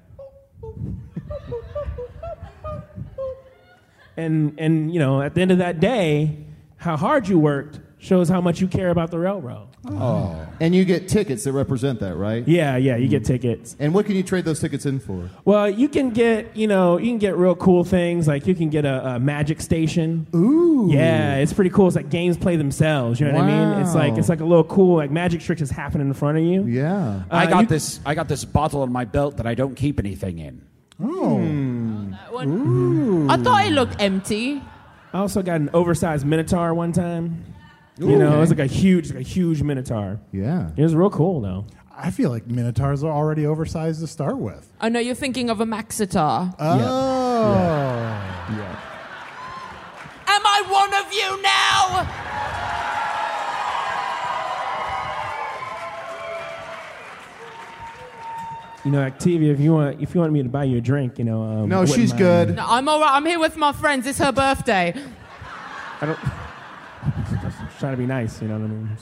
and and you know at the end of that day, how hard you worked shows how much you care about the railroad. And you get tickets that represent that, right? Yeah, yeah. You get tickets. And what can you trade those tickets in for? Well, you can get, you know, you can get real cool things. Like you can get a, a magic station. Ooh. Yeah, it's pretty cool. It's like games play themselves. You know what I mean? It's like Wow. it's like a little cool like magic trick is happening in front of you. Yeah. Uh, I got you- this I got this bottle on my belt that I don't keep anything in. Oh. That one. I thought it looked empty. I also got an oversized Minotaur one time. You know, it was like a huge, like a huge Minotaur. Yeah. It was real cool though. I feel like Minotaurs are already oversized to start with. I know you're thinking of a Maxitar. Oh. Yeah. Am I one of you now? You know, Octavia, if you want, if you want me to buy you a drink, you know. Um, No, I wouldn't she's mind. good. No, I'm all right. I'm here with my friends. It's her birthday. I don't. Just trying to be nice, you know what I mean.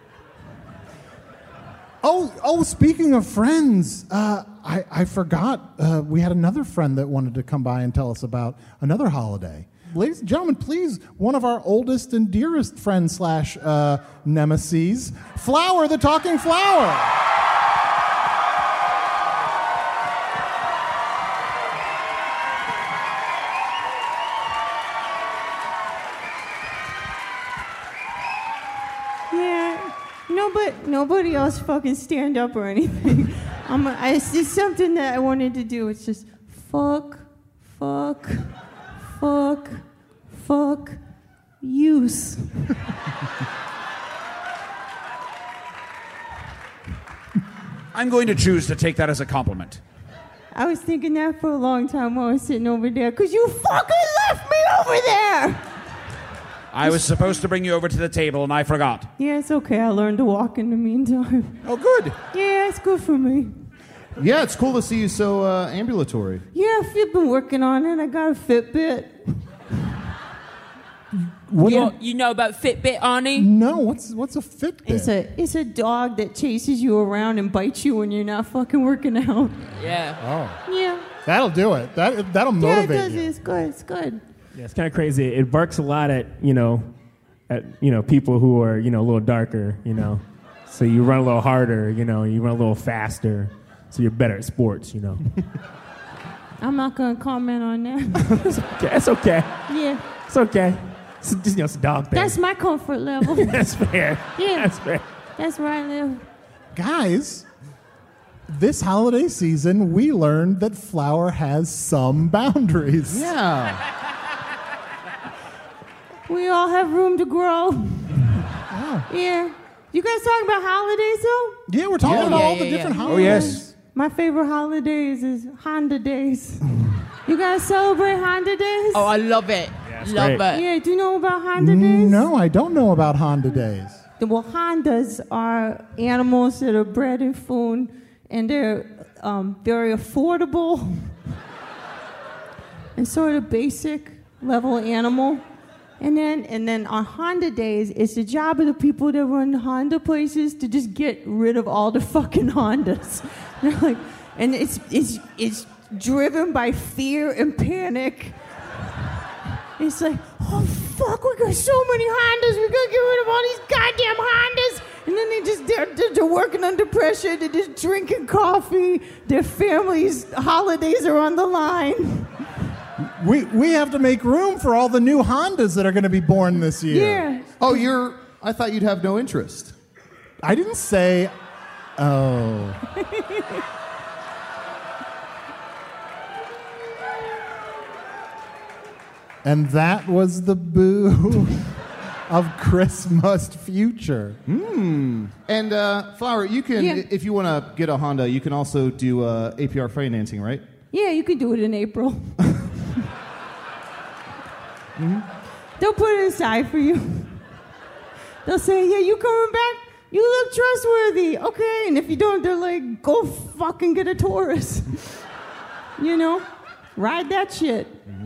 Oh, oh! Speaking of friends, uh, I, I forgot uh, we had another friend that wanted to come by and tell us about another holiday. Ladies and gentlemen, please, one of our oldest and dearest friends slash uh, nemesis, Flower, the talking flower. Yeah, no, but nobody else fucking stand up or anything. I'm a, I, it's just something that I wanted to do. It's just fuck, fuck, fuck, fuck, use. I'm going to choose to take that as a compliment. I was thinking that for a long time while I was sitting over there, because you fucking left me over there! I was supposed to bring you over to the table and I forgot. Yeah, it's okay. I learned to walk in the meantime. Oh, good. Yeah, it's good for me. Yeah, it's cool to see you so uh, ambulatory. Yeah, I've been working on it. I got a Fitbit. What You, are- you know about Fitbit, Arnie? no, what's what's a Fitbit? It's a it's a dog that chases you around and bites you when you're not fucking working out. Yeah. oh, Yeah. That'll do it. That that'll Yeah, it motivate does. you. It's good. It's good. Yeah, it's kind of crazy. It barks a lot at, you know, at, you know, people who are, you know, a little darker, you know. So you run a little harder, you know, you run a little faster, so you're better at sports, you know. I'm not gonna comment on that. It's okay. It's okay. Yeah, It's okay. It's just, you know, it's a dog thing. that's my comfort level. That's fair. Yeah. That's fair. That's where I live. Guys, this holiday season, we learned that flour has some boundaries. Yeah. We all have room to grow. Yeah. You guys talking about holidays though? Yeah, we're talking Yeah. about Yeah, all the yeah, different yeah. Oh, holidays. yes. My favorite holidays is Honda Days. You guys celebrate Honda Days? Oh, I love it. it's love great. it. Yeah, do you know about Honda Days? No, I don't know about Honda Days. Well, Hondas are animals that are bred in food, and they're um, very affordable and sort of basic level animal. And then, and then on Honda Days, it's the job of the people that run Honda places to just get rid of all the fucking Hondas. They're like, and it's it's it's driven by fear and panic. It's like, oh fuck, we got so many Hondas, we gotta get rid of all these goddamn Hondas. And then they just, they're, they're, they're working under pressure, they're just drinking coffee, their families' holidays are on the line. We we have to make room for all the new Hondas that are going to be born this year. Yeah. Oh, you're. I thought you'd have no interest. I didn't say. Oh. And that was the boo of Christmas future. And uh, Flower, you can, Yeah. if you want to get a Honda, you can also do uh, A P R financing, right? Yeah, you can do it in April. mm-hmm. They'll put it aside for you. They'll say, yeah, you coming back? You look trustworthy. Okay, and if you don't, they're like, go fucking get a Taurus. You know? Ride that shit.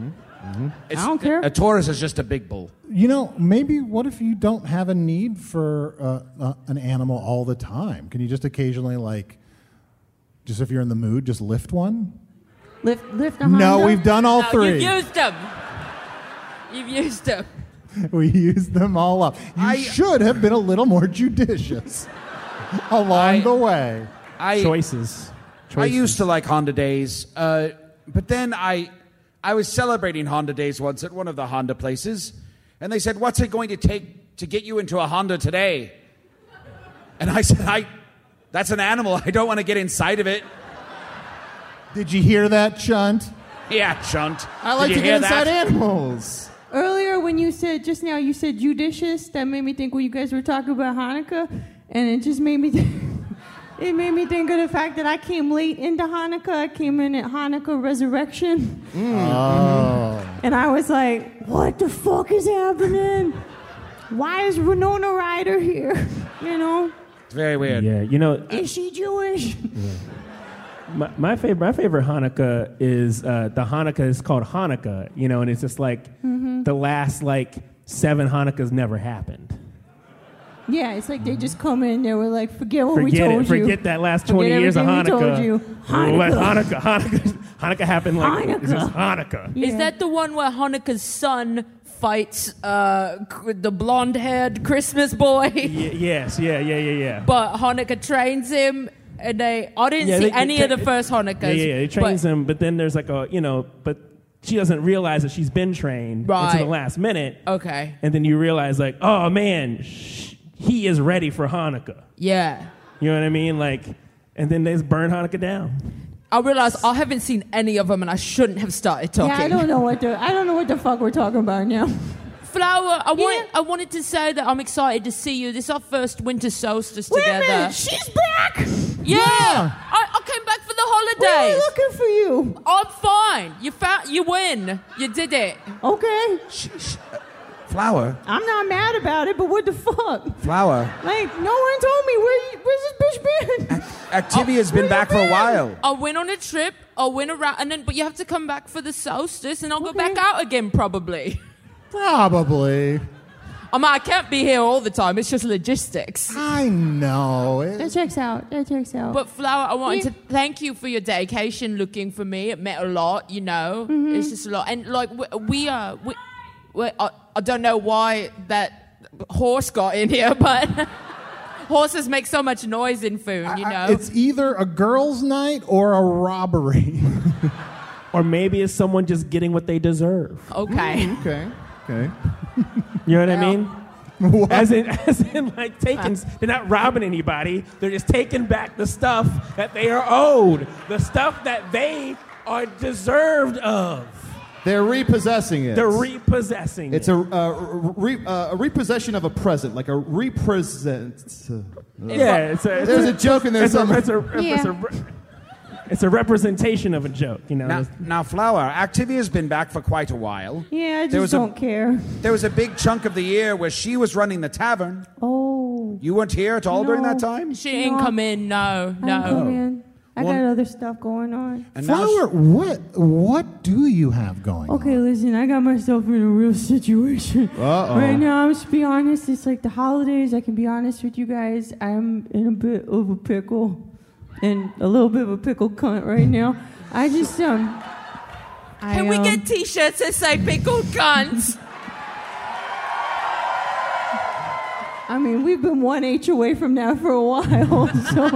It's, I don't care. A Taurus is just a big bull. You know, maybe what if you don't have a need for uh, uh, an animal all the time? Can you just occasionally, like, just if you're in the mood, just lift one? Lift, lift a Honda. No, we've done all No, three. You've used them. You've used them. We used them all up. You I- should have been a little more judicious along I- the way. I, Choices. Choices. I used to like Honda Days, uh, but then I, I was celebrating Honda Days once at one of the Honda places, and they said, "What's it going to take to get you into a Honda today?" And I said, "I, that's an animal. I don't want to get inside of it." Did you hear that, Chunt? Yeah, chunt. I like Did to you get hear inside that? animals. Earlier, when you said, just now, you said judicious, that made me think when you guys were talking about Hanukkah, and it just made me think, it made me think of the fact that I came late into Hanukkah. I came in at Hanukkah Resurrection. Oh. And I was like, what the fuck is happening? Why is Winona Ryder here? You know? It's very weird. Yeah, you know, Is she Jewish? my, my favorite my favorite Hanukkah is uh, the Hanukkah is called Hanukkah, you know, and it's just like Mm-hmm. the last like seven Hanukkahs never happened. Yeah, it's like they just come in, they were like, forget what we Forget told it. you. Forget that last Forget twenty years of everything we Hanukkah. told you. Let Hanukkah. Hanukkah, Hanukkah, Hanukkah happened like it's just Hanukkah. Hanukkah. Yeah. Is that the one where Hanukkah's son fights uh, c- the blonde-haired Christmas boy? Y- yes, yeah, yeah, yeah, yeah. But Hanukkah trains him, and they. I didn't Yeah, see they- any they of the tra- first Hanukkahs. Yeah, yeah, yeah. He trains but, him, but then there's like a, you know, but she doesn't realize that she's been trained Right. until the last minute. Okay. And then you realize, like, oh man, sh- he is ready for Hanukkah. Yeah. You know what I mean? Like, and then they just burn Hanukkah down. I realized I haven't seen any of them, and I shouldn't have started talking. Yeah, I don't know what the I don't know what the fuck we're talking about now. Flower, I, Yeah. want, I wanted to say that I'm excited to see you. This is our first winter solstice Wait a together. minute, she's back. Yeah, I, I came back for the holidays. We were looking for you. I'm fine. You found, you win. You did it. Okay, Flower, I'm not mad about it, but what the fuck? Flower. Like, no one told me where you, where's this bitch been? Activia's been where back you for a been? while. I went on a trip. I went around, and then but you have to come back for the solstice, and I'll go Okay. back out again probably. Probably. I mean, I can't be here all the time. It's just logistics. I know. That checks out. That checks out. But Flower, I wanted Yeah. to thank you for your dedication looking for me. It meant a lot, you know. Mm-hmm. It's just a lot. And like we, we are, we, we, I, I don't know why that horse got in here, but horses make so much noise in Foon, you know. It's either a girls' night or a robbery. Or maybe it's someone just getting what they deserve. Okay. Okay. Okay. You know what I mean? What? As in, as in, like taking. They're not robbing anybody. They're just taking back the stuff that they are owed, the stuff that they are deserved of. They're repossessing it. They're repossessing. It's it. a, uh, re, uh, a repossession of a present, like a represent. Uh, yeah. It's a, it's There's a joke in there it's a, somewhere. it's a, it's a, it's a, it's a representation of a joke, you know. Now, now, Flower, Activia's been back for quite a while. yeah, I There just was a- don't care. There was a big chunk of the year where she was running the tavern. Oh. You weren't here at all during No. that time? She didn't No. come in, no, I don't come no. in. I Well- got other stuff going on. And now Flower, what what do you have going Okay, on? listen, I got myself in a real situation. Uh-oh. Right now, I'm just be honest. It's like the holidays. I can be honest with you guys. I'm in a bit of a pickle, and a little bit of a pickle cunt right now. I just um. I, Can we um, get T-shirts that say "pickled cunt"? I mean, we've been one H away from that for a while, so.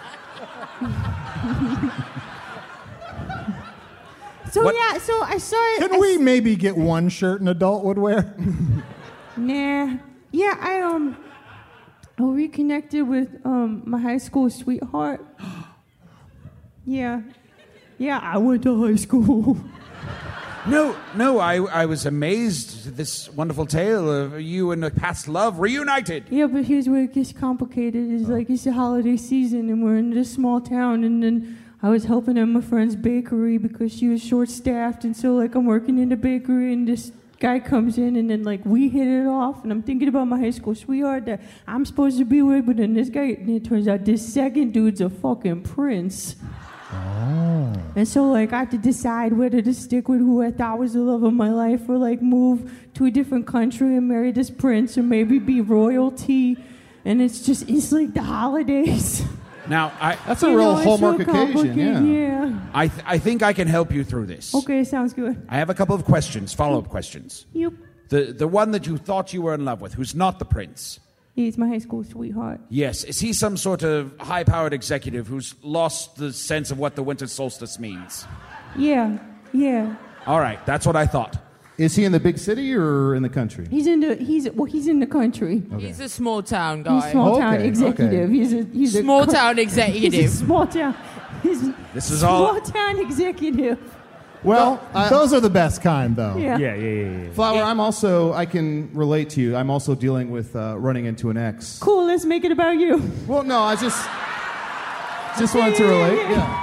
So What- yeah, so I saw it. Can I we s- maybe get one shirt an adult would wear? Nah. Yeah, I um I reconnected with um my high school sweetheart. Yeah. Yeah, I went to high school. No, no, I, I was amazed at this wonderful tale of you and a past love reunited. Yeah, but here's where it gets complicated. It's like it's the holiday season and we're in this small town, and then I was helping at my friend's bakery because she was short staffed, and so like I'm working in the bakery and this guy comes in and then like we hit it off, and I'm thinking about my high school sweetheart that I'm supposed to be with, but then this guy, and it turns out this second dude's a fucking prince. Oh. And so, like, I had to decide whether to stick with who I thought was the love of my life, or like move to a different country and marry this prince, or maybe be royalty. And it's just, it's like the holidays. Now, I, That's a You real know, it's Hallmark so occasion, yeah. complicated, yeah. I, th- I think I can help you through this. Okay, sounds good. I have a couple of questions, follow-up questions. Yep. The the one that you thought you were in love with, who's not the prince. He's my high school sweetheart. Yes, is he some sort of high-powered executive who's lost the sense of what the winter solstice means? Yeah, yeah. All right, that's what I thought. Is he in the big city or in the country? He's in the, he's, well, he's in the country. He's a small town He's guy. small town Okay, executive. okay. He's a, he's a Small co- town He's executive. a small town. He's This is all- small town executive. Well, I, Those are the best kind, though. Yeah. Yeah, yeah, yeah, yeah. Flower, I'm also, I can relate to you. I'm also dealing with uh, running into an ex. Cool. Let's make it about you. Well, no, I just, just wanted to relate. Yeah.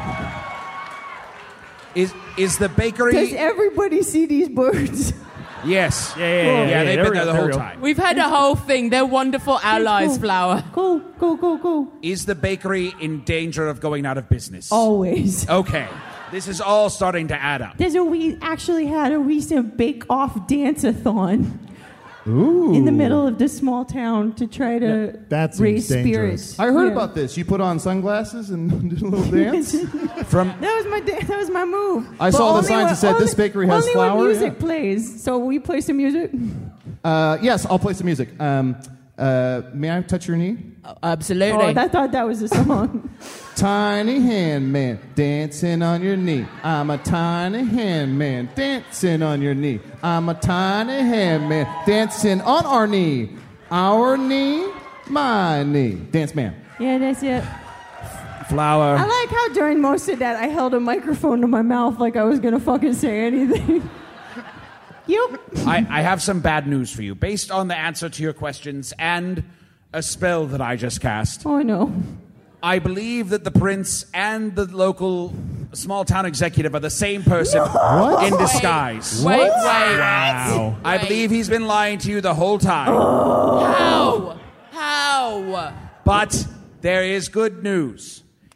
Is is the bakery? Does everybody see these birds? Yes. Yeah, yeah, yeah, yeah, Yeah, they've they're been there real, the they're whole real. time. We've had a whole thing. They're wonderful allies, cool. Flower. Cool, cool, cool, cool. Is the bakery in danger of going out of business? Always. Okay. This is all starting to add up. There's a we actually had a recent bake-off dance-a-thon Ooh. in the middle of this small town to try to that seems raise dangerous. spirits. I heard Yeah. about this. You put on sunglasses and did a little dance. From That was my da- that was my move. I But saw the only signs when- that said, only- "This bakery has only flour," when music yeah. plays. So we play some music. Uh, yes, I'll play some music. Um, uh, may I touch your knee? Absolutely. Oh, I thought that was a song. Tiny hand man dancing on your knee. I'm a tiny hand man dancing on your knee. I'm a tiny hand man dancing on our knee. Our knee, my knee. Dance man. Yeah, that's it. Flower. I like how during most of that I held a microphone to my mouth like I was gonna fucking say anything. Yep. I, I have some bad news for you. Based on the answer to your questions and a spell that I just cast, Oh no. I believe that the prince and the local small town executive are the same person in disguise. Wait, wait. Wow. I Wait. believe he's been lying to you the whole time. How? How? But there is good news.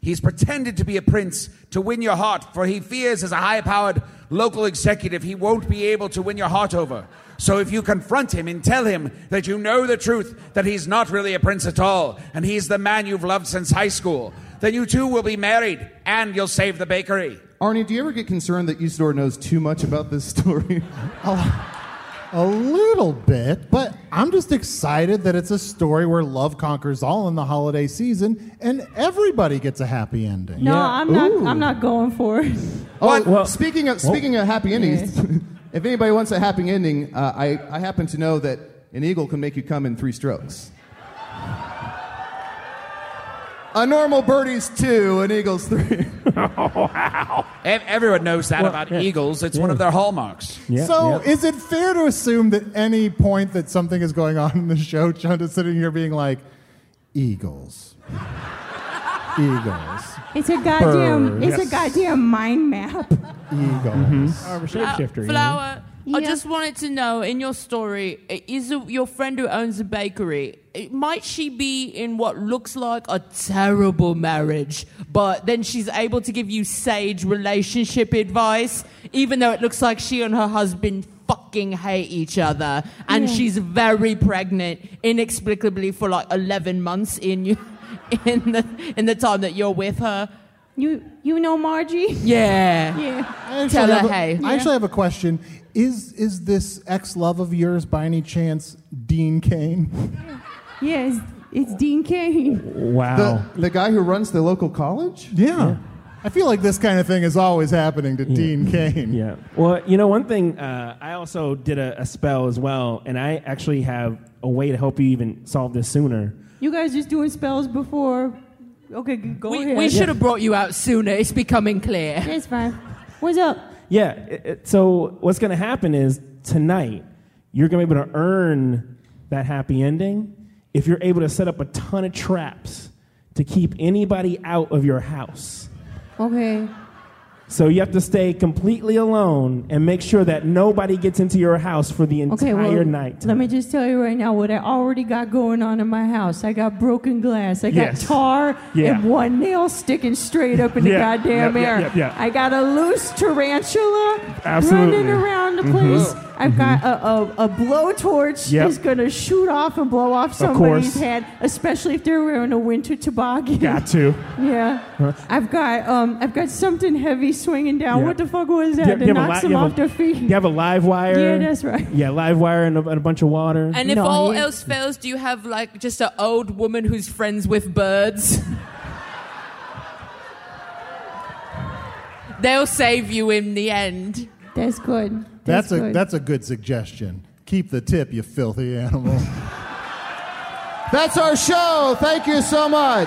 He's pretended to be a prince to win your heart, for he fears as a high-powered local executive he won't be able to win your heart over. So if you confront him and tell him that you know the truth, that he's not really a prince at all, and he's the man you've loved since high school, then you two will be married, and you'll save the bakery. Arnie, do you ever get concerned that Usador knows too much about this story? A little bit, but I'm just excited that it's a story where love conquers all in the holiday season, and everybody gets a happy ending. No, Yeah. I'm not. Ooh. I'm not going for it. Oh, Well- speaking of speaking of happy endings, if anybody wants a happy ending, uh, I I happen to know that an eagle can make you come in three strokes. A normal birdie's two, an eagle's three. Wow. Ev- Everyone knows that Well, about yeah. eagles. It's Yeah. one of their hallmarks. Yeah, So, yeah. is it fair to assume that any point that something is going on in the show, Chunt is sitting here being like, Eagles, Eagles, It's a goddamn. Bird. It's Yes. a goddamn mind map. Eagles? Oh, we're Uh, shapeshifter. you know? Flower, I Yeah. just wanted to know, in your story, is it your friend who owns a bakery, might she be in what looks like a terrible marriage, but then she's able to give you sage relationship advice, even though it looks like she and her husband fucking hate each other, and Yeah. she's very pregnant, inexplicably, for like eleven months in you, in the in the time that you're with her? You you know Margie? Yeah. Yeah. I actually Tell her, have a- hey. I actually have a question. Is is this ex-love of yours by any chance Dean Cain? Yeah. It's, it's Dean Cain. Wow. The the guy who runs the local college? Yeah. I feel like this kind of thing is always happening to Dean Cain. Yeah. Well, you know, one thing, uh, I also did a, a spell as well, and I actually have a way to help you even solve this sooner. You guys just doing spells before? Okay, g- go We, ahead. we should have brought you out sooner. It's becoming clear. That's fine. What's up? Yeah. It, it- so what's going to happen is tonight, you're going to be able to earn that happy ending if you're able to set up a ton of traps to keep anybody out of your house. Okay. So you have to stay completely alone and make sure that nobody gets into your house for the entire Okay, well, night. let me just tell you right now what I already got going on in my house. I got broken glass. I got Yes. tar Yeah. and one nail sticking straight up in the Yeah, goddamn yeah, air. yeah, yeah, yeah. I got a loose tarantula Absolutely. running around the Mhm. place. I've got a, a, a blowtorch Yep. that's going to shoot off and blow off somebody's course. head, especially if they're wearing a winter toboggan. Got to. Yeah. I've got um I've got something heavy swinging down. Yeah. What the fuck was that? You have- That you have a knocks li- them you have off a- their feet. You have a live wire. Yeah, that's right. Yeah, live wire and a, and a bunch of water. And if No, all yeah. else fails, do you have like just an old woman who's friends with birds? They'll save you in the end. That's good. That's, That's a good. that's a good suggestion. Keep the tip, you filthy animal. That's our show. Thank you so much.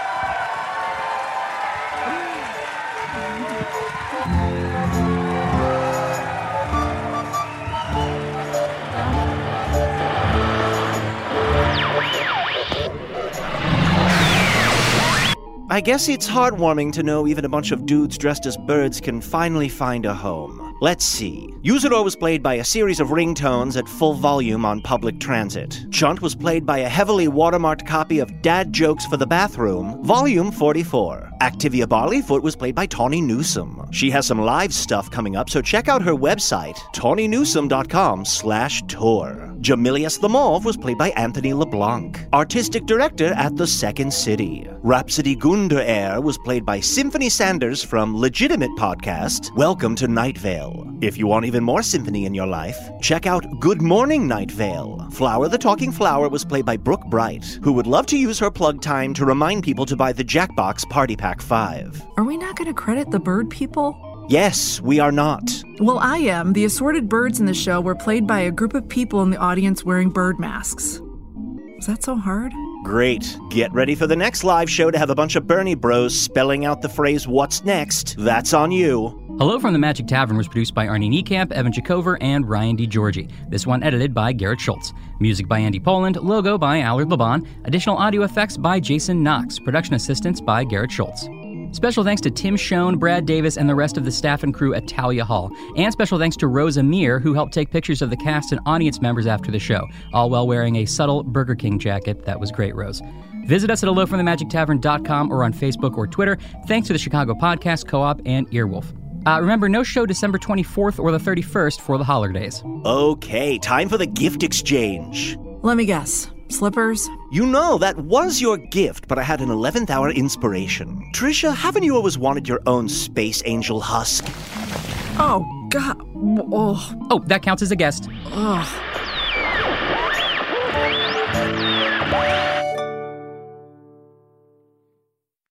I guess it's heartwarming to know even a bunch of dudes dressed as birds can finally find a home. Let's see. Usador was played by a series of ringtones at full volume on public transit. Chunt was played by a heavily watermarked copy of Dad Jokes for the Bathroom, Volume forty-four. Activia Barleyfoot was played by Tawny Newsome. She has some live stuff coming up, so check out her website, tawny newsome dot com slash tour. Jamilius the Mauve was played by Anthony LeBlanc, artistic director at The Second City. Rhapsody Gunder Air was played by Symphony Sanders from legitimate podcast Welcome to Night Vale. If you want even more symphony in your life, check out Good Morning Night Vale. Flower the Talking Flower was played by Brooke Bright, who would love to use her plug time to remind people to buy the Jackbox Party Pack five. Are we not going to credit the bird people? Yes, we are not. Well, I am. The assorted birds in the show were played by a group of people in the audience wearing bird masks. Is that so hard? Great. Get ready for the next live show to have a bunch of Bernie bros spelling out the phrase, "What's next?" That's on you. Hello from the Magic Tavern was produced by Arnie Niekamp, Evan Jacover, and Ryan DiGiorgi. This one edited by Garrett Schultz. Music by Andy Poland, logo by Allard Laban, additional audio effects by Jason Knox, production assistance by Garrett Schultz. Special thanks to Tim Schoen, Brad Davis, and the rest of the staff and crew at Talia Hall. And special thanks to Rose Amir, who helped take pictures of the cast and audience members after the show, all while wearing a subtle Burger King jacket. That was great, Rose. Visit us at hello from the magic tavern dot com or on Facebook or Twitter. Thanks to the Chicago Podcast Co-op and Earwolf. Uh, remember, no show December twenty-fourth or the thirty-first for the holidays. Okay, time for the gift exchange. Let me guess. Slippers? You know, that was your gift, but I had an eleventh hour inspiration. Trisha, haven't you always wanted your own space angel husk? Oh, God. Oh. Oh, that counts as a guest. Ugh.